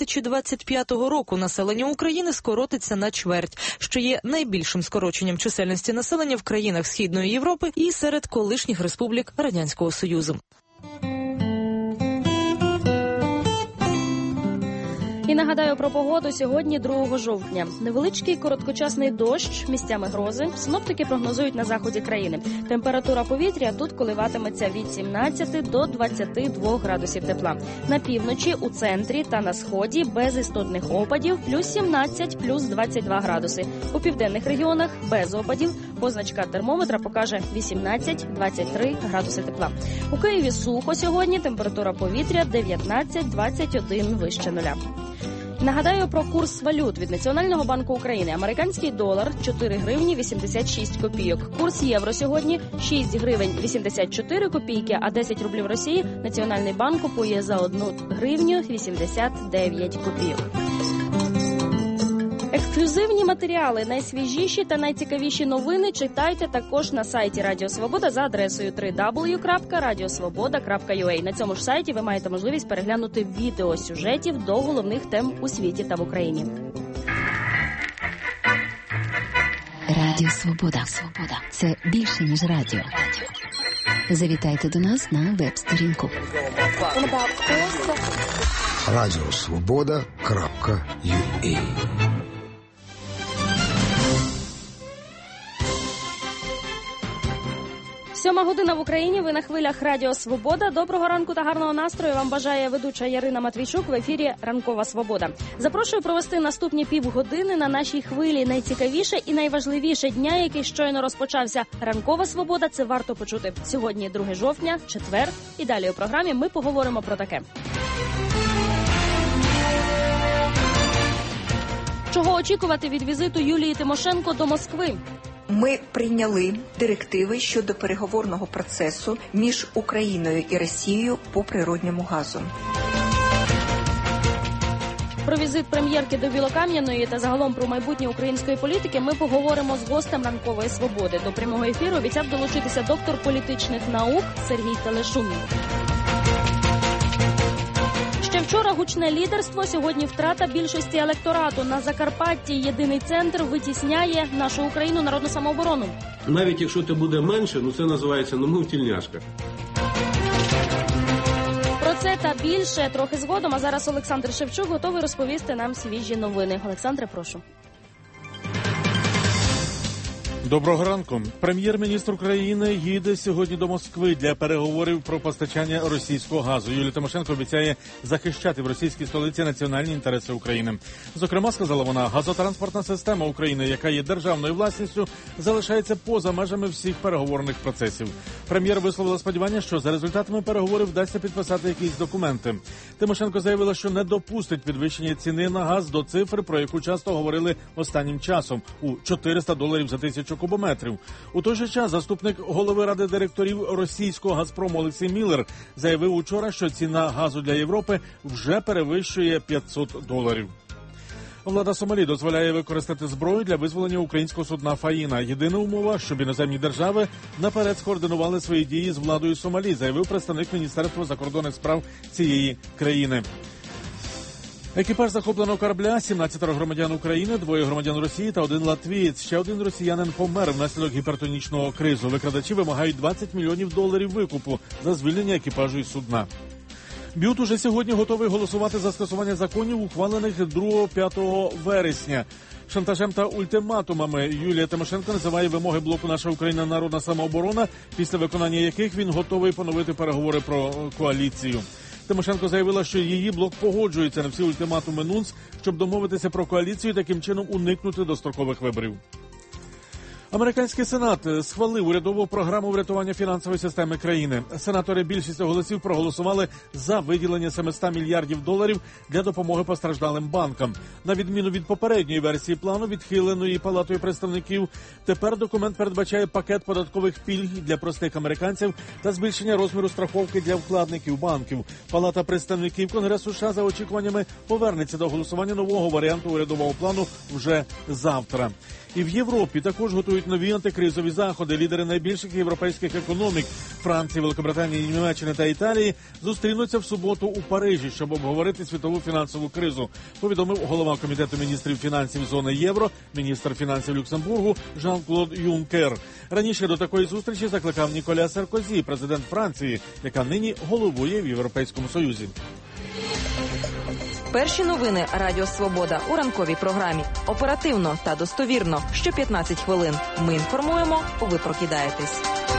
2025 року населення України скоротиться на чверть, що є найбільшим скороченням чисельності населення в країнах Східної Європи і серед колишніх республік Радянського Союзу. І нагадаю про погоду сьогодні 2 жовтня. Невеличкий короткочасний дощ, місцями грози. Синоптики прогнозують на заході країни. Температура повітря тут коливатиметься від 17 до 22 градусів тепла. На півночі, у центрі та на сході без істотних опадів плюс 17, плюс 22 градуси. У південних регіонах без опадів. Позначка термометра покаже 18-23 градуси тепла. У Києві сухо сьогодні, температура повітря 19-21 вище нуля. Нагадаю про курс валют від Національного банку України. Американський долар – 4 гривні 86 копійок. Курс євро сьогодні – 6 гривень 84 копійки, а 10 рублів Росії Національний банк купує за 1 гривню 89 копійок. Ексклюзивні матеріали, найсвіжіші та найцікавіші новини читайте також на сайті Радіо Свобода за адресою www.radiosvoboda.ua. На цьому ж сайті ви маєте можливість переглянути відео сюжетів до головних тем у світі та в Україні. Радіо Свобода. Це більше, ніж радіо. Завітайте до нас на веб-сторінку. Радіосвобода.ua 7 година в Україні, ви на хвилях Радіо Свобода. Доброго ранку та гарного настрою вам бажає ведуча Ярина Матвійчук в ефірі «Ранкова Свобода». Запрошую провести наступні півгодини на нашій хвилі. Найцікавіше і найважливіше дня, який щойно розпочався. «Ранкова Свобода» – це варто почути. Сьогодні 2 жовтня, четвер. І далі у програмі ми поговоримо про таке. Чого очікувати від візиту Юлії Тимошенко до Москви? Ми прийняли директиви щодо переговорного процесу між Україною і Росією по природньому газу. Про візит прем'єрки до Білокам'яної та загалом про майбутнє української політики ми поговоримо з гостем «Ранкової Свободи». До прямого ефіру обіцяв долучитися доктор політичних наук Сергій Телешун. Ще вчора гучне лідерство, сьогодні втрата більшості електорату. На Закарпатті єдиний центр витісняє нашу Україну, народну самооборону. Навіть якщо це буде менше, це називається тільняшка. Про це та більше трохи згодом, а зараз Олександр Шевчук готовий розповісти нам свіжі новини. Олександре, прошу. Доброго ранку. Прем'єр-міністр України їде сьогодні до Москви для переговорів про постачання російського газу. Юлія Тимошенко обіцяє захищати в російській столиці національні інтереси України. Зокрема, сказала вона, газотранспортна система України, яка є державною власністю, залишається поза межами всіх переговорних процесів. Прем'єр висловила сподівання, що за результатами переговорів вдасться підписати якісь документи. Тимошенко заявила, що не допустить підвищення ціни на газ до цифр, про яку часто говорили останнім часом – у $400 за 1000 кубометрів. У той же час заступник голови ради директорів російського «Газпрому» Олексій Міллер заявив учора, що ціна газу для Європи вже перевищує $500. Влада Сомалі дозволяє використати зброю для визволення українського судна «Фаїна». Єдина умова, щоб іноземні держави наперед скоординували свої дії з владою Сомалі, заявив представник Міністерства закордонних справ цієї країни. Екіпаж захопленого корабля – 17 громадян України, 2 громадян Росії та 1 латвієць. Ще 1 росіянин помер внаслідок гіпертонічного кризу. Викрадачі вимагають $20 мільйонів викупу за звільнення екіпажу із судна. БЮТ уже сьогодні готовий голосувати за скасування законів, ухвалених 2-5 вересня. Шантажем та ультиматумами Юлія Тимошенко називає вимоги блоку «Наша Україна. Народна самооборона», після виконання яких він готовий поновити переговори про коаліцію. Тимошенко заявила, що її блок погоджується на всі ультиматуми НУНС, щоб домовитися про коаліцію і таким чином уникнути дострокових виборів. Американський Сенат схвалив урядову програму врятування фінансової системи країни. Сенатори більшістю голосів проголосували за виділення $700 мільярдів для допомоги постраждалим банкам. На відміну від попередньої версії плану, відхиленої Палатою представників, тепер документ передбачає пакет податкових пільг для простих американців та збільшення розміру страховки для вкладників банків. Палата представників Конгресу США за очікуваннями повернеться до голосування нового варіанту урядового плану вже завтра. І в Європі також готують нові антикризові заходи. Лідери найбільших європейських економік – Франції, Великобританії, Німеччини та Італії – зустрінуться в суботу у Парижі, щоб обговорити світову фінансову кризу, повідомив голова Комітету міністрів фінансів зони євро, міністр фінансів Люксембургу Жан-Клод Юнкер. Раніше до такої зустрічі закликав Ніколя Саркозі, президент Франції, яка нині головує в Європейському Союзі. Перші новини Радіо Свобода у ранковій програмі. Оперативно та достовірно. Що 15 хвилин. Ми інформуємо, ви прокидаєтесь.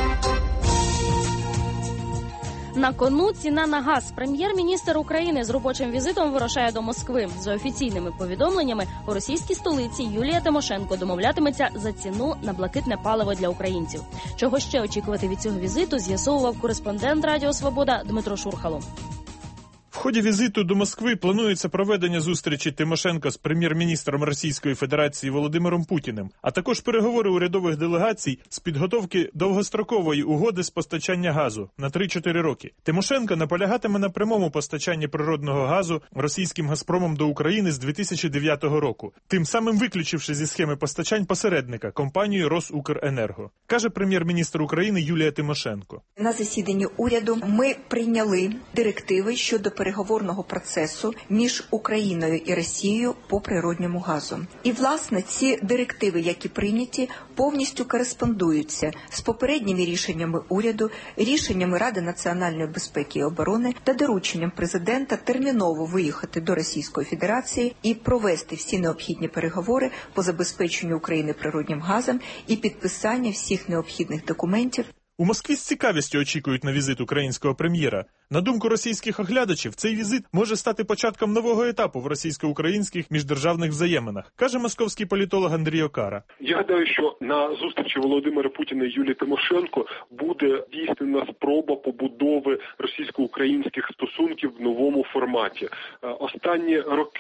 На кону ціна на газ. Прем'єр-міністр України з робочим візитом вирушає до Москви. За офіційними повідомленнями, у російській столиці Юлія Тимошенко домовлятиметься за ціну на блакитне паливо для українців. Чого ще очікувати від цього візиту, з'ясовував кореспондент Радіо Свобода Дмитро Шурхало. В ході візиту до Москви планується проведення зустрічі Тимошенко з прем'єр-міністром Російської Федерації Володимиром Путіним, а також переговори урядових делегацій з підготовки довгострокової угоди з постачання газу на 3-4 роки. Тимошенко наполягатиме на прямому постачанні природного газу російським «Газпромом» до України з 2009 року, тим самим виключивши зі схеми постачань посередника – компанію «Росукренерго», каже прем'єр-міністр України Юлія Тимошенко. На засіданні уряду ми прийняли директиви щодо переговорів переговорного процесу між Україною і Росією по природньому газу. І, власне, ці директиви, які прийняті, повністю кореспондуються з попередніми рішеннями уряду, рішеннями Ради національної безпеки і оборони та дорученням президента терміново виїхати до Російської Федерації і провести всі необхідні переговори по забезпеченню України природним газом і підписання всіх необхідних документів. У Москві з цікавістю очікують на візит українського прем'єра. На думку російських оглядачів, цей візит може стати початком нового етапу в російсько-українських міждержавних взаєминах, каже московський політолог Андрій Окара. Я гадаю, що на зустрічі Володимира Путіна і Юлії Тимошенко буде здійснена спроба побудови російсько-українських стосунків в новому форматі. Останні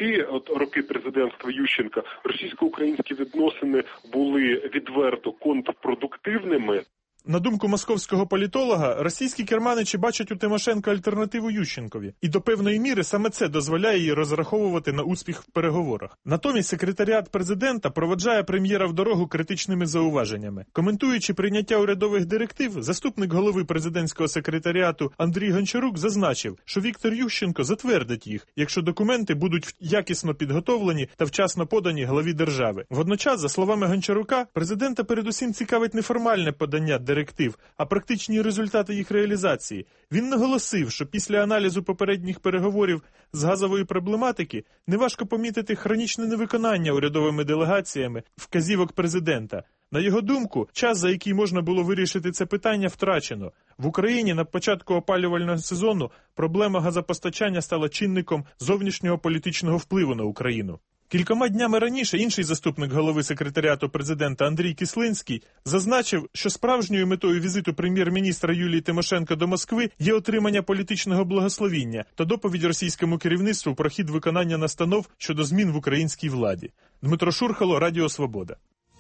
роки президентства Ющенка, російсько-українські відносини були відверто контрпродуктивними. На думку московського політолога, російські керманичі бачать у Тимошенко альтернативу Ющенкові. І до певної міри саме це дозволяє їй розраховувати на успіх в переговорах. Натомість секретаріат президента проводжає прем'єра в дорогу критичними зауваженнями. Коментуючи прийняття урядових директив, заступник голови президентського секретаріату Андрій Гончарук зазначив, що Віктор Ющенко затвердить їх, якщо документи будуть якісно підготовлені та вчасно подані главі держави. Водночас, за словами Гончарука, президента передусім цікавить неформальне подання директив, а практичні результати їх реалізації. Він наголосив, що після аналізу попередніх переговорів з газової проблематики неважко помітити хронічне невиконання урядовими делегаціями вказівок президента. На його думку, час, за який можна було вирішити це питання, втрачено. В Україні на початку опалювального сезону проблема газопостачання стала чинником зовнішнього політичного впливу на Україну. Кількома днями раніше інший заступник голови секретаріату президента Андрій Кислинський зазначив, що справжньою метою візиту прем'єр-міністра Юлії Тимошенко до Москви є отримання політичного благословіння та доповідь російському керівництву про хід виконання настанов щодо змін в українській владі. Дмитро Шурхало, Радіо Свобода.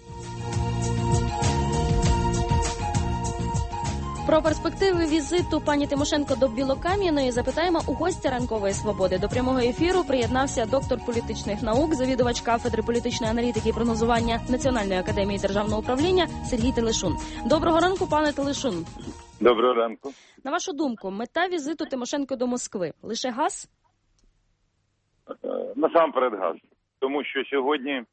Про перспективи візиту пані Тимошенко до Білокам'яної запитаємо у гостя ранкової свободи. До прямого ефіру приєднався доктор політичних наук, завідувач кафедри політичної аналітики і прогнозування Національної академії державного управління Сергій Телешун. Доброго ранку, пане Телешун. Доброго ранку. На вашу думку, мета візиту Тимошенко до Москви – лише газ? Насамперед газ. Тому що сьогодні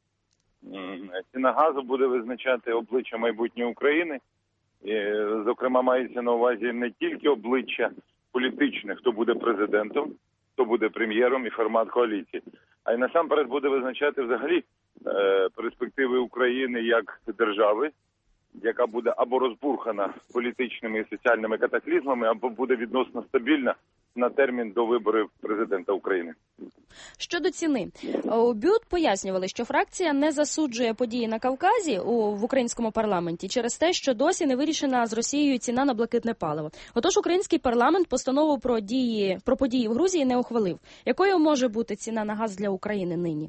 ціна газу буде визначати обличчя майбутньої України. І, зокрема, мається на увазі не тільки обличчя політичних, хто буде президентом, хто буде прем'єром і формат коаліції, а й насамперед буде визначати взагалі перспективи України як держави, яка буде або розбурхана політичними і соціальними катаклізмами, або буде відносно стабільна на термін до виборів президента України. Щодо ціни. У БЮТ пояснювали, що фракція не засуджує події на Кавказі в українському парламенті через те, що досі не вирішена з Росією ціна на блакитне паливо. Отож, український парламент постанову про події в Грузії не ухвалив. Якою може бути ціна на газ для України нині?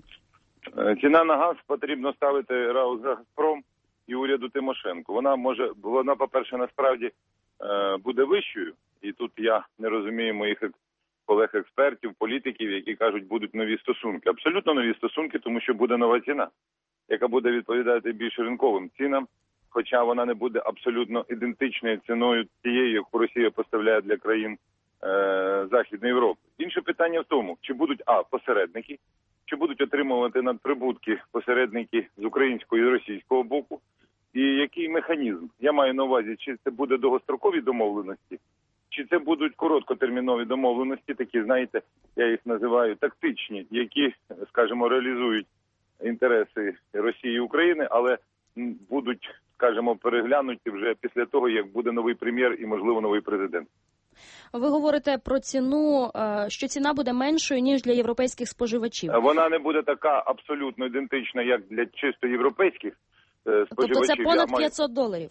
Ціна на газ потрібно ставити РАО «Газпром» і уряду Тимошенко. Вона, по-перше, насправді буде вищою, і тут я не розумію моїх колег-експертів, політиків, які кажуть, будуть нові стосунки. Абсолютно нові стосунки, тому що буде нова ціна, яка буде відповідати більш ринковим цінам, хоча вона не буде абсолютно ідентичною ціною тієї, яку Росія поставляє для країн Західної Європи. Інше питання в тому, чи будуть посередники, чи будуть отримувати надприбутки посередники з українського і російського боку, і який механізм. Я маю на увазі, чи це буде довгострокові домовленості, чи це будуть короткотермінові домовленості, такі, знаєте, я їх називаю тактичні, які, скажімо, реалізують інтереси Росії і України, але будуть, скажімо, переглянуті вже після того, як буде новий прем'єр і, можливо, новий президент. Ви говорите про ціну, що ціна буде меншою, ніж для європейських споживачів. Вона не буде така абсолютно ідентична, як для чисто європейських споживачів. Тобто це понад $500?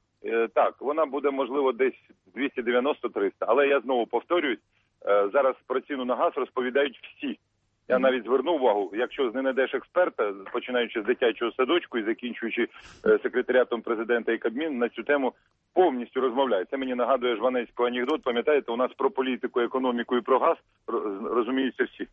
Так, вона буде, можливо, десь 290-300. Але я знову повторююсь, зараз про ціну на газ розповідають всі. Я навіть звернув увагу, якщо знайдеш експерта, починаючи з дитячого садочку і закінчуючи секретаріатом президента і Кабмін, на цю тему повністю розмовляють. Це мені нагадує жванецький анекдот. Пам'ятаєте, у нас про політику, економіку і про газ розуміються всі.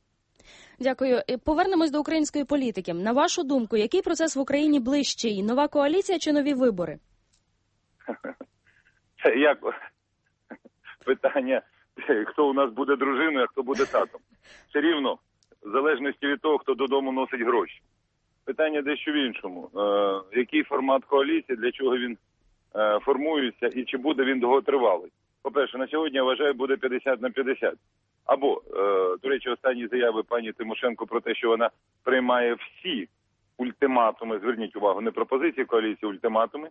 Дякую. Повернемось до української політики. На вашу думку, який процес в Україні ближчий? Нова коаліція чи нові вибори? Це як питання хто у нас буде дружиною, а хто буде татом. Все рівно, в залежності від того, хто додому носить гроші. Питання дещо в іншому. Який формат коаліції, для чого він формується і чи буде він довготривалий? По-перше, на сьогодні, я вважаю, буде 50/50. Або, до речі, останні заяви пані Тимошенко про те, що вона приймає всі ультиматуми, зверніть увагу, не пропозиції коаліції, ультиматуми,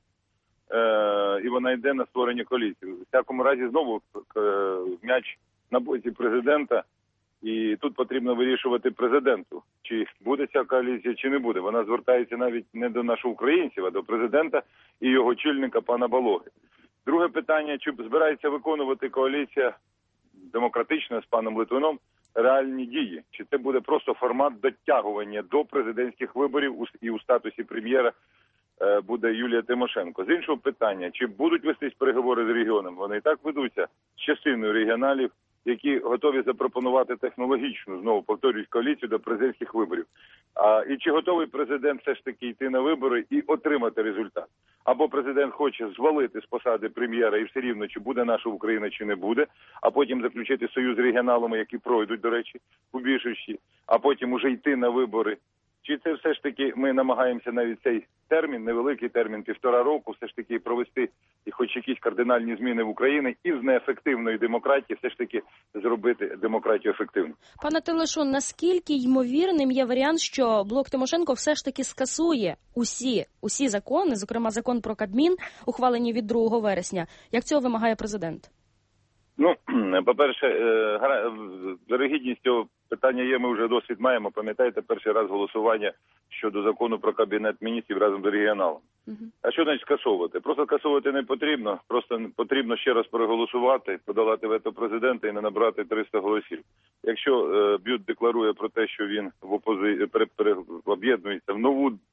і вона йде на створення коаліції. У всякому разі, знову м'яч на боці президента, і тут потрібно вирішувати президенту, чи буде ця коаліція, чи не буде. Вона звертається навіть не до наших українців, а до президента і його очільника пана Балоги. Друге питання, чи збирається виконувати коаліція демократична з паном Литвином реальні дії? Чи це буде просто формат дотягування до президентських виборів і у статусі прем'єра буде Юлія Тимошенко? З іншого питання, чи будуть вестись переговори з регіоном? Вони і так ведуться з частиною регіоналів, які готові запропонувати технологічну, знову повторюсь, коаліцію до президентських виборів. І чи готовий президент все ж таки йти на вибори і отримати результат? Або президент хоче звалити з посади прем'єра і все рівно, чи буде наша Україна, чи не буде, а потім заключити союз з регіоналами, які пройдуть, до речі, у більшості, а потім уже йти на вибори. Чи це все ж таки ми намагаємося навіть цей термін, невеликий термін, 1,5 року, все ж таки провести і хоч якісь кардинальні зміни в Україні і з неефективної демократії все ж таки зробити демократію ефективною? Пане Телешун, наскільки ймовірним є варіант, що блок Тимошенко все ж таки скасує усі закони, зокрема закон про Кабмін, ухвалені від 2 вересня? Як цього вимагає президент? Ну, по-перше, вірогідність цього питання є, ми вже досвід маємо. Пам'ятаєте, перший раз голосування щодо закону про Кабінет міністрів разом з регіоналом. А що значить скасовувати? Просто скасовувати не потрібно, просто потрібно ще раз переголосувати, подолати вето президента і не набрати 300 голосів. Якщо Бют декларує про те, що він об'єднується в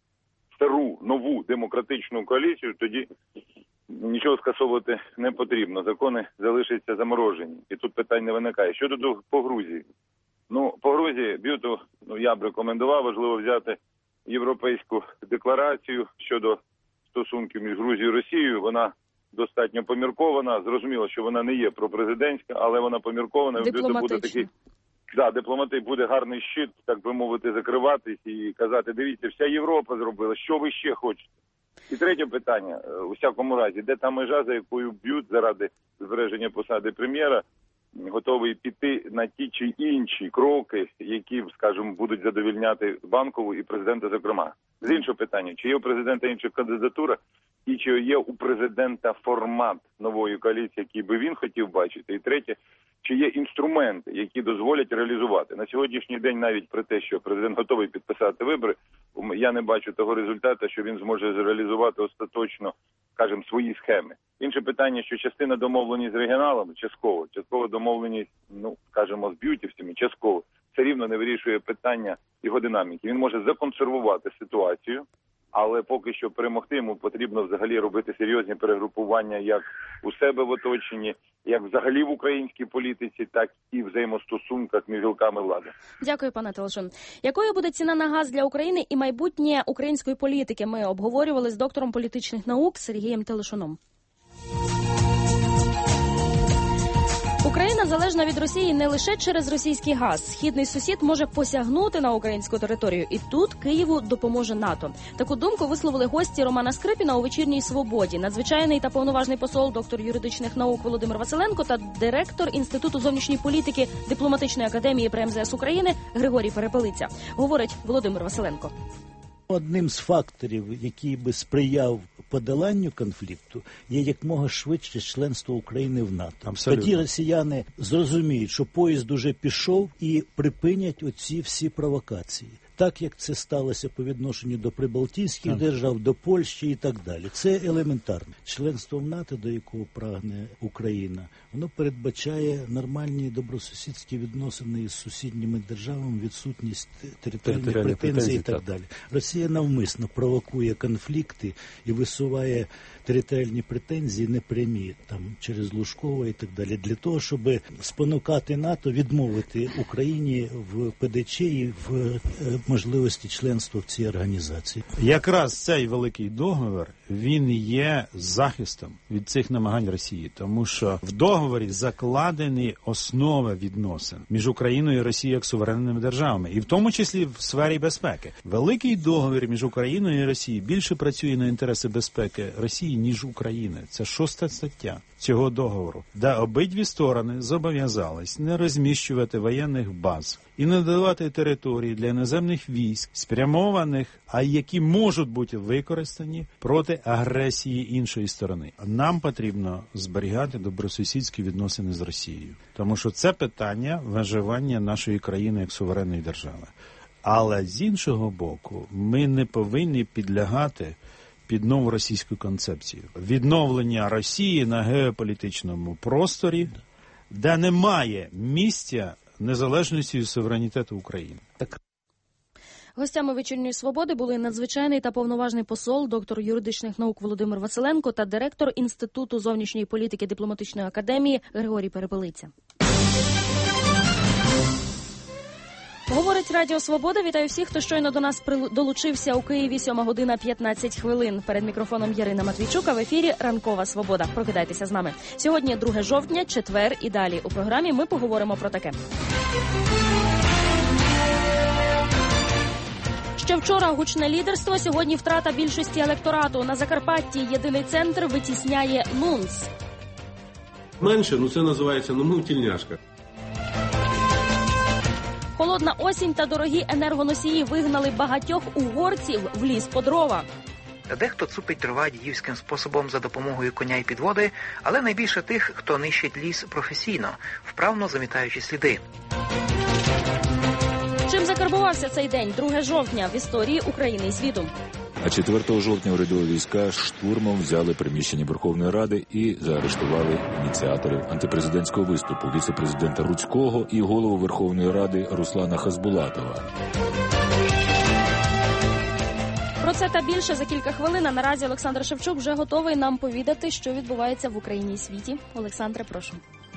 нову демократичну коаліцію, тоді нічого скасовувати не потрібно. Закони залишаться заморожені. І тут питань не виникає. Щодо по Грузії. По Грузії Бюту я б рекомендував, важливо взяти європейську декларацію щодо стосунків між Грузією і Росією. Вона достатньо поміркована. Зрозуміло, що вона не є пропрезидентська, але вона поміркована. Дипломатична. Дипломати буде гарний щит, так би мовити, закриватись і казати, дивіться, вся Європа зробила, що ви ще хочете? І третє питання, у всякому разі, де та межа, за якою Б'ют заради збереження посади прем'єра, готовий піти на ті чи інші кроки, які, скажімо, будуть задовільняти Банкову і президента зокрема. З іншого питання, чи є у президента інша кандидатура, і чи є у президента формат нової коаліції, який би він хотів бачити. І третє, чи є інструменти, які дозволять реалізувати. На сьогоднішній день навіть при те, що президент готовий підписати вибори, я не бачу того результату, що він зможе зреалізувати остаточно, скажімо, свої схеми. Інше питання, що частина домовленість з регіоналами, частково домовленість, скажімо, з б'ютівцями, частково, все рівно не вирішує питання його динаміки. Він може законсервувати ситуацію, але поки що перемогти йому потрібно взагалі робити серйозні перегрупування як у себе в оточенні, як взагалі в українській політиці, так і в взаємостосунках між гілками влади. Дякую, пане Телешун. Якою буде ціна на газ для України і майбутнє української політики? Ми обговорювали з доктором політичних наук Сергієм Телешуном. Україна залежна від Росії не лише через російський газ. Східний сусід може посягнути на українську територію. І тут Києву допоможе НАТО. Таку думку висловили гості Романа Скрипіна у «Вечірній Свободі». Надзвичайний та повноважний посол, доктор юридичних наук Володимир Василенко та директор Інституту зовнішньої політики Дипломатичної академії при МЗС України Григорій Перепелиця. Говорить Володимир Василенко. Одним з факторів, який би сприяв подоланню конфлікту, є якмога швидше членство України в НАТО. Абсолютно. Тоді росіяни зрозуміють, що поїзд уже пішов і припинять оці всі провокації. Так, як це сталося по відношенню до прибалтійських держав, до Польщі і так далі. Це елементарно. Членство в НАТО, до якого прагне Україна, воно передбачає нормальні добросусідські відносини із сусідніми державами, відсутність територіальних претензій і так далі. Росія навмисно провокує конфлікти і висуває територіальні претензії непрямі, там, через Лужкова і так далі, для того, щоб спонукати НАТО відмовити Україні в ПДЧ і в можливості членства в цій організації. Якраз цей великий договір, він є захистом від цих намагань Росії, тому що в договорі закладені основи відносин між Україною і Росією як суверенними державами, і в тому числі в сфері безпеки. Великий договір між Україною і Росією більше працює на інтереси безпеки Росії, ніж України. Це 6 стаття цього договору, де обидві сторони зобов'язались не розміщувати воєнних баз і не давати території для іноземних військ, спрямованих, а які можуть бути використані проти агресії іншої сторони. Нам потрібно зберігати добросусідські відносини з Росією, тому що це питання виживання нашої країни як суверенної держави. Але з іншого боку, ми не повинні підлягати під нову російську концепцію. Відновлення Росії на геополітичному просторі, де немає місця незалежності і суверенітету України. Гостями «Вечірньої свободи» були надзвичайний та повноважний посол, доктор юридичних наук Володимир Василенко та директор Інституту зовнішньої політики дипломатичної академії Григорій Перепелиця. Говорить Радіо Свобода. Вітаю всіх, хто щойно до нас долучився. У Києві 7:15 Перед мікрофоном Ярина Матвійчук, а в ефірі «Ранкова Свобода». Прокидайтеся з нами. Сьогодні 2 жовтня, четвер, і далі у програмі ми поговоримо про таке. Ще вчора гучне лідерство, сьогодні втрата більшості електорату. На Закарпатті єдиний центр витісняє НУНС. Менше, це називається, ми в тільняшках. Холодна осінь та дорогі енергоносії вигнали багатьох угорців в ліс по дрова. Дехто цупить дрова дідівським способом за допомогою коня і підводи, але найбільше тих, хто нищить ліс професійно, вправно замітаючи сліди. Чим закарбувався цей день, 2 жовтня, в історії України і світу? А 4 жовтня урядові війська штурмом взяли приміщення Верховної Ради і заарештували ініціаторів антипрезидентського виступу, віце-президента Руцького і голову Верховної Ради Руслана Хасбулатова. Про це та більше за кілька хвилин. А наразі Олександр Шевчук вже готовий нам повідати, що відбувається в Україні і світі. Олександре, прошу.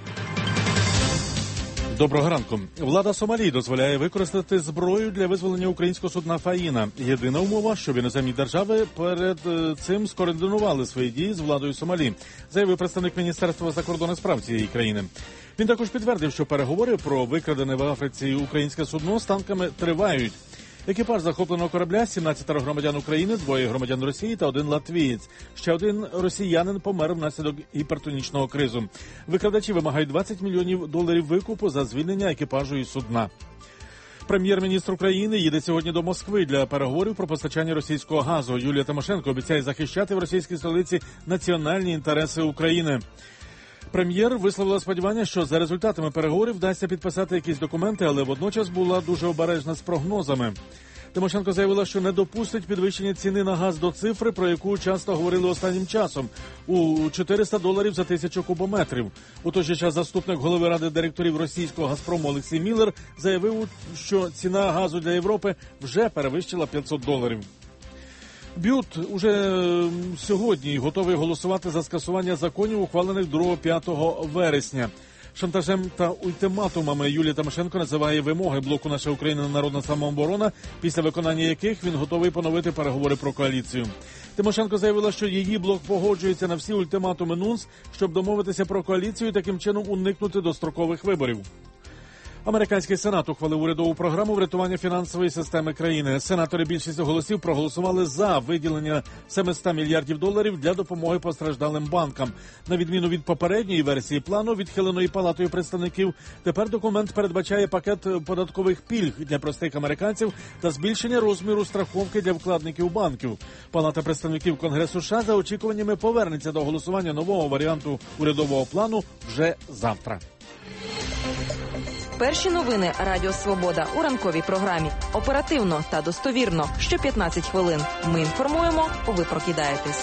Доброго ранку. Влада Сомалі дозволяє використати зброю для визволення українського судна «Фаїна». Єдина умова, щоб іноземні держави перед цим скоординували свої дії з владою Сомалі, заявив представник Міністерства закордонних справ цієї країни. Він також підтвердив, що переговори про викрадене в Африці українське судно з танками тривають. Екіпаж захопленого корабля – 17 громадян України, 2 громадян Росії та 1 латвієць. Ще 1 росіянин помер внаслідок гіпертонічного кризу. Викрадачі вимагають $20 мільйонів викупу за звільнення екіпажу і судна. Прем'єр-міністр України їде сьогодні до Москви для переговорів про постачання російського газу. Юлія Тимошенко обіцяє захищати в російській столиці національні інтереси України. Прем'єр висловила сподівання, що за результатами переговорів вдасться підписати якісь документи, але водночас була дуже обережна з прогнозами. Тимошенко заявила, що не допустить підвищення ціни на газ до цифри, про яку часто говорили останнім часом – у $400 за 1000 кубометрів. У той же час заступник голови ради директорів російського «Газпрому» Олексій Міллер заявив, що ціна газу для Європи вже перевищила $500. БЮТ уже сьогодні готовий голосувати за скасування законів, ухвалених 2-5 вересня. Шантажем та ультиматумами Юлія Тимошенко називає вимоги блоку «Наша Україна. Народна самооборона», після виконання яких він готовий поновити переговори про коаліцію. Тимошенко заявила, що її блок погоджується на всі ультиматуми НУНС, щоб домовитися про коаліцію і таким чином уникнути дострокових виборів. Американський Сенат ухвалив урядову програму врятування фінансової системи країни. Сенатори більшістю голосів проголосували за виділення $700 мільярдів для допомоги постраждалим банкам. На відміну від попередньої версії плану, відхиленої Палатою представників, тепер документ передбачає пакет податкових пільг для простих американців та збільшення розміру страховки для вкладників банків. Палата представників Конгресу США за очікуваннями повернеться до голосування нового варіанту урядового плану вже завтра. Перші новини Радіо Свобода у ранковій програмі. Оперативно та достовірно. Що 15 хвилин. Ми інформуємо, ви прокидаєтесь.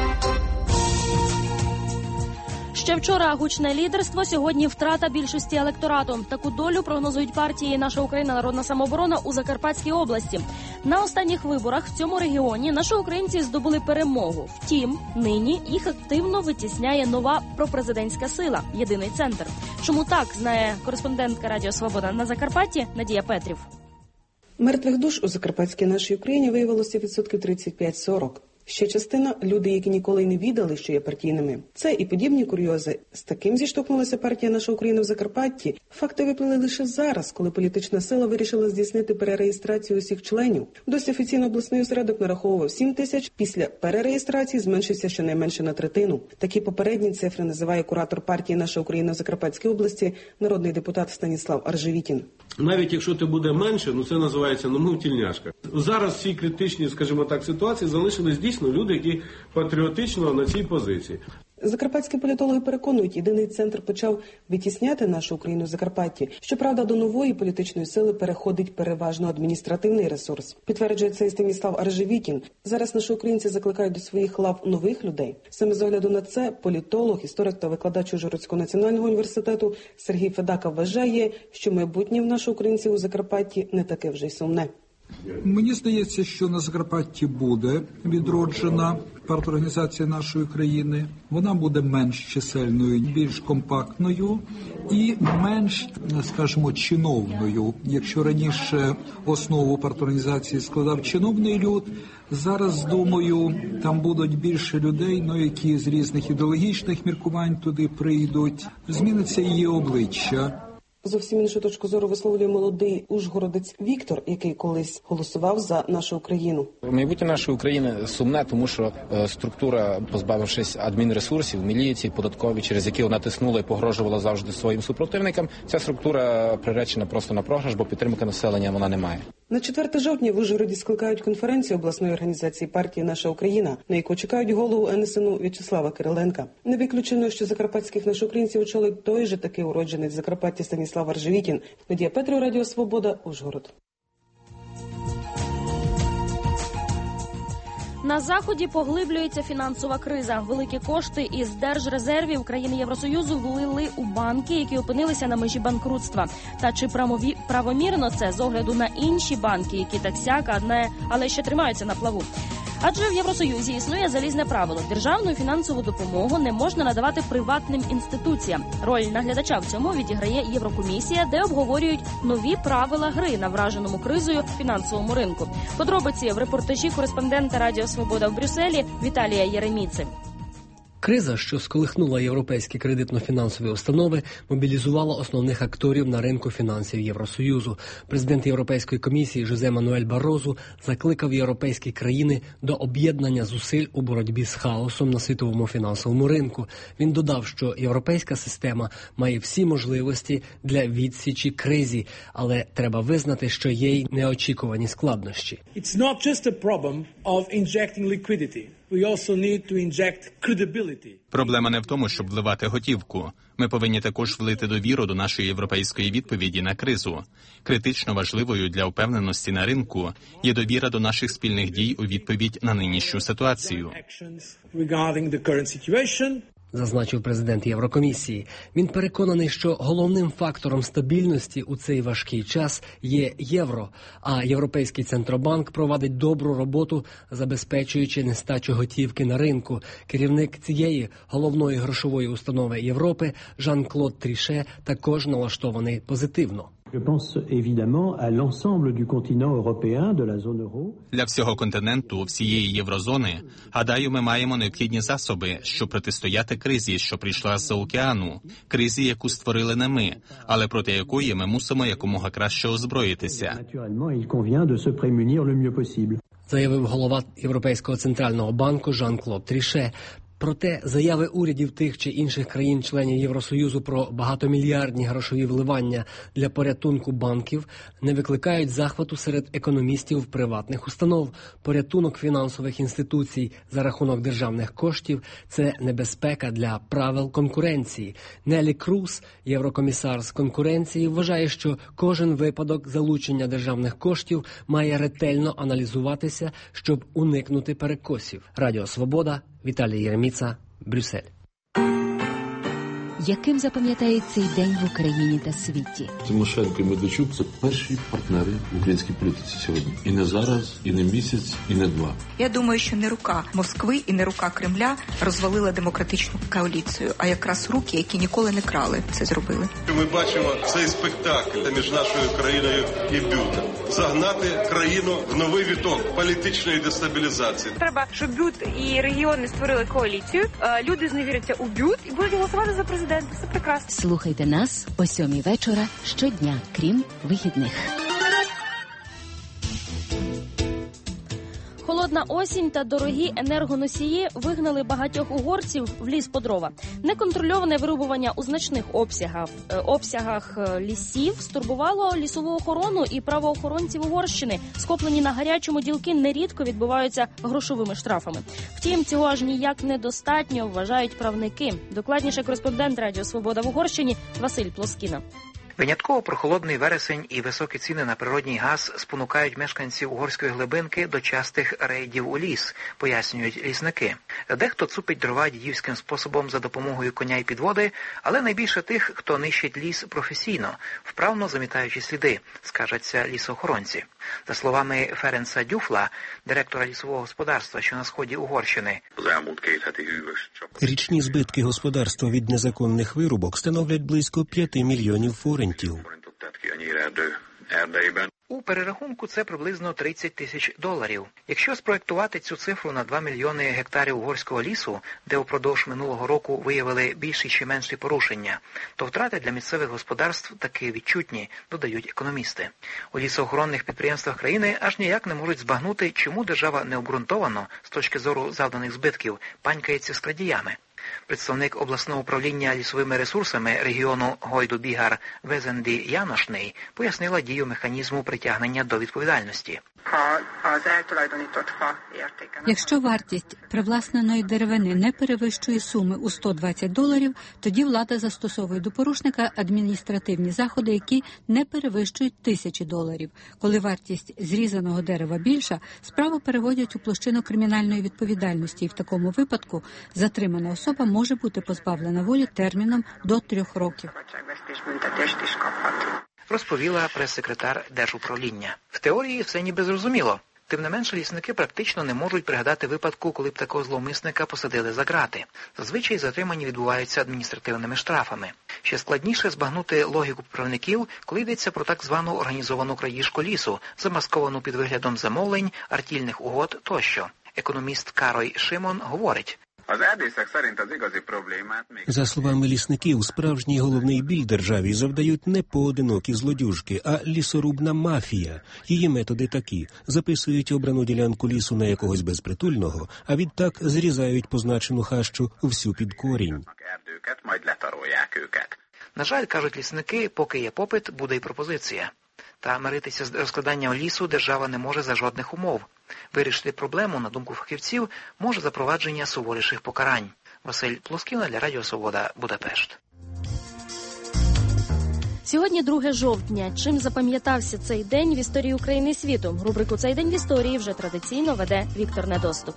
Ще вчора гучне лідерство, сьогодні втрата більшості електорату. Таку долю прогнозують партії «Наша Україна. Народна самооборона» у Закарпатській області. На останніх виборах в цьому регіоні наші українці здобули перемогу. Втім, нині їх активно витісняє нова пропрезидентська сила – «Єдиний центр». Чому так, знає кореспондентка Радіо Свобода на Закарпатті Надія Петрів. Мертвих душ у закарпатській нашій Україні виявилося 35-40%. Ще частина – люди, які ніколи не відали, що є партійними. Це і подібні курйози. З таким зіштовхнулася партія «Наша Україна» в Закарпатті. Факти виплили лише зараз, коли політична сила вирішила здійснити перереєстрацію усіх членів. Досі офіційно обласний осередок нараховував 7 тисяч, після перереєстрації зменшився щонайменше на третину. Такі попередні цифри називає куратор партії «Наша Україна» в Закарпатській області, народний депутат Станіслав Аржевітін. Навіть якщо це буде менше, це називається ми тільняшка. Зараз всі критичні, скажімо так, ситуації залишились дійсно люди, які патріотично на цій позиції. Закарпатські політологи переконують, єдиний центр почав витісняти нашу Україну в Закарпатті. Щоправда, до нової політичної сили переходить переважно адміністративний ресурс. Підтверджує це і Станіслав Аржевітін. Зараз наші українці закликають до своїх лав нових людей. Саме з огляду на це політолог, історик та викладач Ужгородського національного університету Сергій Федака вважає, що майбутнє в наших українців у Закарпатті не таке вже й сумне. Мені здається, що на Закарпатті буде відроджена парторганізація нашої країни. Вона буде менш чисельною, більш компактною і менш, скажімо, чиновною. Якщо раніше основу парторганізації складав чиновний люд, зараз, думаю, там будуть більше людей, які з різних ідеологічних міркувань туди прийдуть. Зміниться її обличчя. Зовсім іншу точку зору висловлює молодий ужгородець Віктор, який колись голосував за нашу Україну. Майбутнє нашої України сумне, тому що структура, позбавившись адмінресурсів, міліції, податкові, через які вона тиснула і погрожувала завжди своїм супротивникам, ця структура приречена просто на програш, бо підтримки населення вона не має. На 4 жовтня в Ужгороді скликають конференцію обласної організації партії «Наша Україна», на яку чекають голову НСНУ В'ячеслава Кириленка. Не виключено, що закарпатських наших українців очолить той же таки уродженець Закарпаття Станіслав Аржевітін. Надія Петрів, Радіо Свобода, Ужгород. На Заході поглиблюється фінансова криза. Великі кошти із держрезервів країн Євросоюзу влили у банки, які опинилися на межі банкрутства. Та чи правомірно це з огляду на інші банки, які так сяк, але ще тримаються на плаву? Адже в Євросоюзі існує залізне правило – державну фінансову допомогу не можна надавати приватним інституціям. Роль наглядача в цьому відіграє Єврокомісія, де обговорюють нові правила гри на враженому кризою фінансовому ринку. Подробиці в репортажі кореспондента Радіо Свобода в Брюсселі Віталія Єреміци. Криза, що сколихнула європейські кредитно-фінансові установи, мобілізувала основних акторів на ринку фінансів Євросоюзу. Президент Європейської комісії Жозе Мануель Баррозу закликав європейські країни до об'єднання зусиль у боротьбі з хаосом на світовому фінансовому ринку. Він додав, що європейська система має всі можливості для відсічі кризі, але треба визнати, що є й неочікувані складнощі. It's not just a problem of injecting liquidity. We also need to inject credibility. Проблема не в тому, щоб вливати готівку. Ми повинні також влити довіру до нашої європейської відповіді на кризу. Критично важливою для впевненості на ринку є довіра до наших спільних дій у відповідь на нинішню ситуацію. Зазначив президент Єврокомісії. Він переконаний, що головним фактором стабільності у цей важкий час є євро, а Європейський Центробанк провадить добру роботу, забезпечуючи нестачу готівки на ринку. Керівник цієї головної грошової установи Європи Жан-Клод Тріше також налаштований позитивно. Для всього континенту, всієї єврозони, гадаю, ми маємо необхідні засоби, щоб протистояти кризі, що прийшла з-за океану. Кризі, яку створили не ми, але проти якої ми мусимо якомога краще озброїтися. Заявив голова Європейського центрального банку Жан-Клод Тріше. Проте заяви урядів тих чи інших країн-членів Євросоюзу про багатомільярдні грошові вливання для порятунку банків не викликають захвату серед економістів приватних установ. Порятунок фінансових інституцій за рахунок державних коштів – це небезпека для правил конкуренції. Нелі Круз, єврокомісар з конкуренції, вважає, що кожен випадок залучення державних коштів має ретельно аналізуватися, щоб уникнути перекосів. Радіо Свобода, Віталій Єреміца, Брюссель. яким запам'ятає цей день в Україні та світі. Тимошенко і Медведчук – це перші партнери в українській політиці сьогодні. І не зараз, і не місяць, і не два. Я думаю, що не рука Москви і не рука Кремля розвалила демократичну коаліцію, а якраз руки, які ніколи не крали, це зробили. Ми бачимо цей спектакль між нашою країною і БЮТ. Загнати країну в новий віток політичної дестабілізації. Треба, щоб БЮТ і регіони створили коаліцію, люди зневіряться у БЮТ і будуть голосувати за президента. Це прекрасно. Слухайте нас о 7 вечора щодня, крім вихідних. Холодна осінь та дорогі енергоносії вигнали багатьох угорців в ліс по дрова. Неконтрольоване вирубування у значних обсягах лісів стурбувало лісову охорону і правоохоронців Угорщини. Скоплені на гарячому ділки нерідко відбуваються грошовими штрафами. Втім, цього аж ніяк недостатньо, вважають правники. Докладніше кореспондент Радіо Свобода в Угорщині Василь Плоскіна. Винятково прохолодний вересень і високі ціни на природній газ спонукають мешканців угорської глибинки до частих рейдів у ліс, пояснюють лісники. Дехто цупить дрова дідівським способом за допомогою коня і підводи, але найбільше тих, хто нищить ліс професійно, вправно замітаючи сліди, скаржаться лісоохоронці. За словами Ференца Дюфла, директора лісового господарства, що на сході Угорщини, річні збитки господарства від незаконних вирубок становлять близько 5 мільйонів форентів. У перерахунку це приблизно $30,000. Якщо спроєктувати цю цифру на 2 мільйони гектарів угорського лісу, де упродовж минулого року виявили більші чи менші порушення, то втрати для місцевих господарств таки відчутні, додають економісти. У лісоохоронних підприємствах країни аж ніяк не можуть збагнути, чому держава необґрунтовано, з точки зору завданих збитків, панькається з крадіями. Представник обласного управління лісовими ресурсами регіону Гойду-Бігар Везенді Яношний пояснила дію механізму притягнення до відповідальності. Якщо вартість привласненої деревини не перевищує суми у $120, тоді влада застосовує до порушника адміністративні заходи, які не перевищують $1000. Коли вартість зрізаного дерева більша, справу переводять у площину кримінальної відповідальності, і в такому випадку затримана особа може бути позбавлена волі терміном до 3 років. Розповіла прес-секретар Держуправління. В теорії все ніби зрозуміло. Тим не менше, лісники практично не можуть пригадати випадку, коли б такого зловмисника посадили за ґрати. Зазвичай затримані відбуваються адміністративними штрафами. Ще складніше збагнути логіку правників, коли йдеться про так звану організовану крадіжку лісу, замасковану під виглядом замовлень, артільних угод тощо. Економіст Карой Шимон говорить: за словами лісників, справжній головний біль державі завдають не поодинокі злодюжки, а лісорубна мафія. Її методи такі: записують обрану ділянку лісу на якогось безпритульного, а відтак зрізають позначену хащу всю під корінь. На жаль, кажуть лісники, поки є попит, буде й пропозиція. Та миритися з розкладанням лісу держава не може за жодних умов. Вирішити проблему, на думку фахівців, може запровадження суворіших покарань. Василь Плоскіна для Радіо Свобода, Будапешт. Сьогодні 2 жовтня. Чим запам'ятався цей день в історії України і світу? Рубрику «Цей день в історії» вже традиційно веде Віктор Недоступ.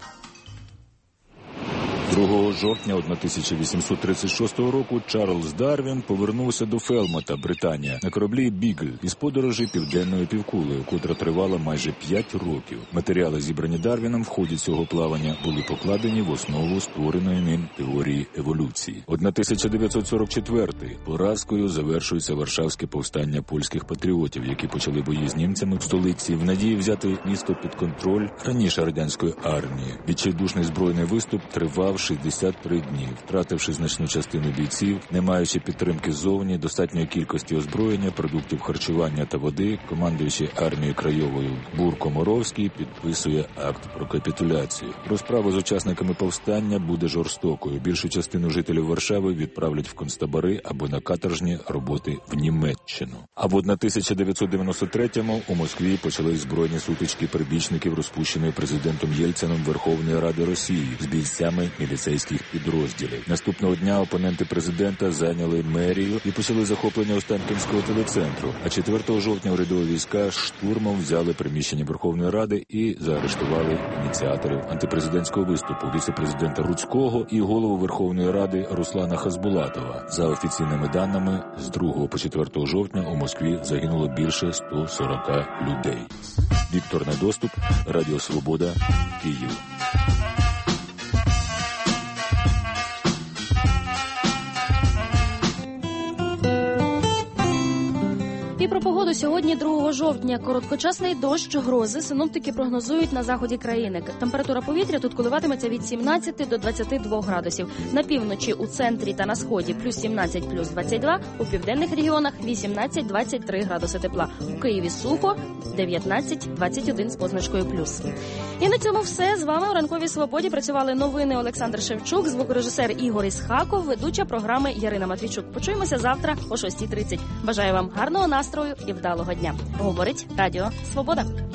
2 жовтня 1836 року Чарльз Дарвін повернувся до Фелмота, Британія, на кораблі «Бігль» із подорожі південною півкулею, котра тривала майже 5 років. Матеріали, зібрані Дарвіном в ході цього плавання, були покладені в основу створеної ним теорії еволюції. 1944 поразкою завершується Варшавське повстання польських патріотів, які почали бої з німцями в столиці в надії взяти місто під контроль раніше радянської армії. Відчайдушний збройний виступ тривав 63 дні, втративши значну частину бійців, не маючи підтримки ззовні, достатньої кількості озброєння, продуктів харчування та води, командуючий армією Крайовою Бур Комаровський підписує акт про капітуляцію. Розправа з учасниками повстання буде жорстокою. Більшу частину жителів Варшави відправлять в концтабори або на каторжні роботи в Німеччину. А в 1993-му у Москві почались збройні сутички прибічників розпущеної президентом Єльцином Верховної Ради Росії з бійцями мілітарної міліцейських підрозділів. Наступного дня опоненти президента зайняли мерію і почали захоплення Останкінського телецентру. А 4 жовтня урядові війська штурмом взяли приміщення Верховної Ради і заарештували ініціаторів антипрезидентського виступу віце-президента Руцького і голову Верховної Ради Руслана Хасбулатова. За офіційними даними, з 2 по 4 жовтня у Москві загинуло більше 140 людей. Віктор Недоступ, Радіо Свобода, Київ. І про погоду сьогодні 2 жовтня. Короткочасний дощ, грози синоптики прогнозують на заході країни. Температура повітря тут коливатиметься від 17 до 22 градусів. На півночі, у центрі та на сході плюс 17, плюс 22, у південних регіонах 18-23 градуси тепла. У Києві сухо 19-21 з позначкою плюс. І на цьому все. З вами у Ранковій Свободі працювали новини Олександр Шевчук, звукорежисер Ігор Ісхаков, ведуча програми Ярина Матвійчук. Почуємося завтра о 6:30. Бажаю вам гарного настрою і вдалого дня. Говорить Радіо Свобода.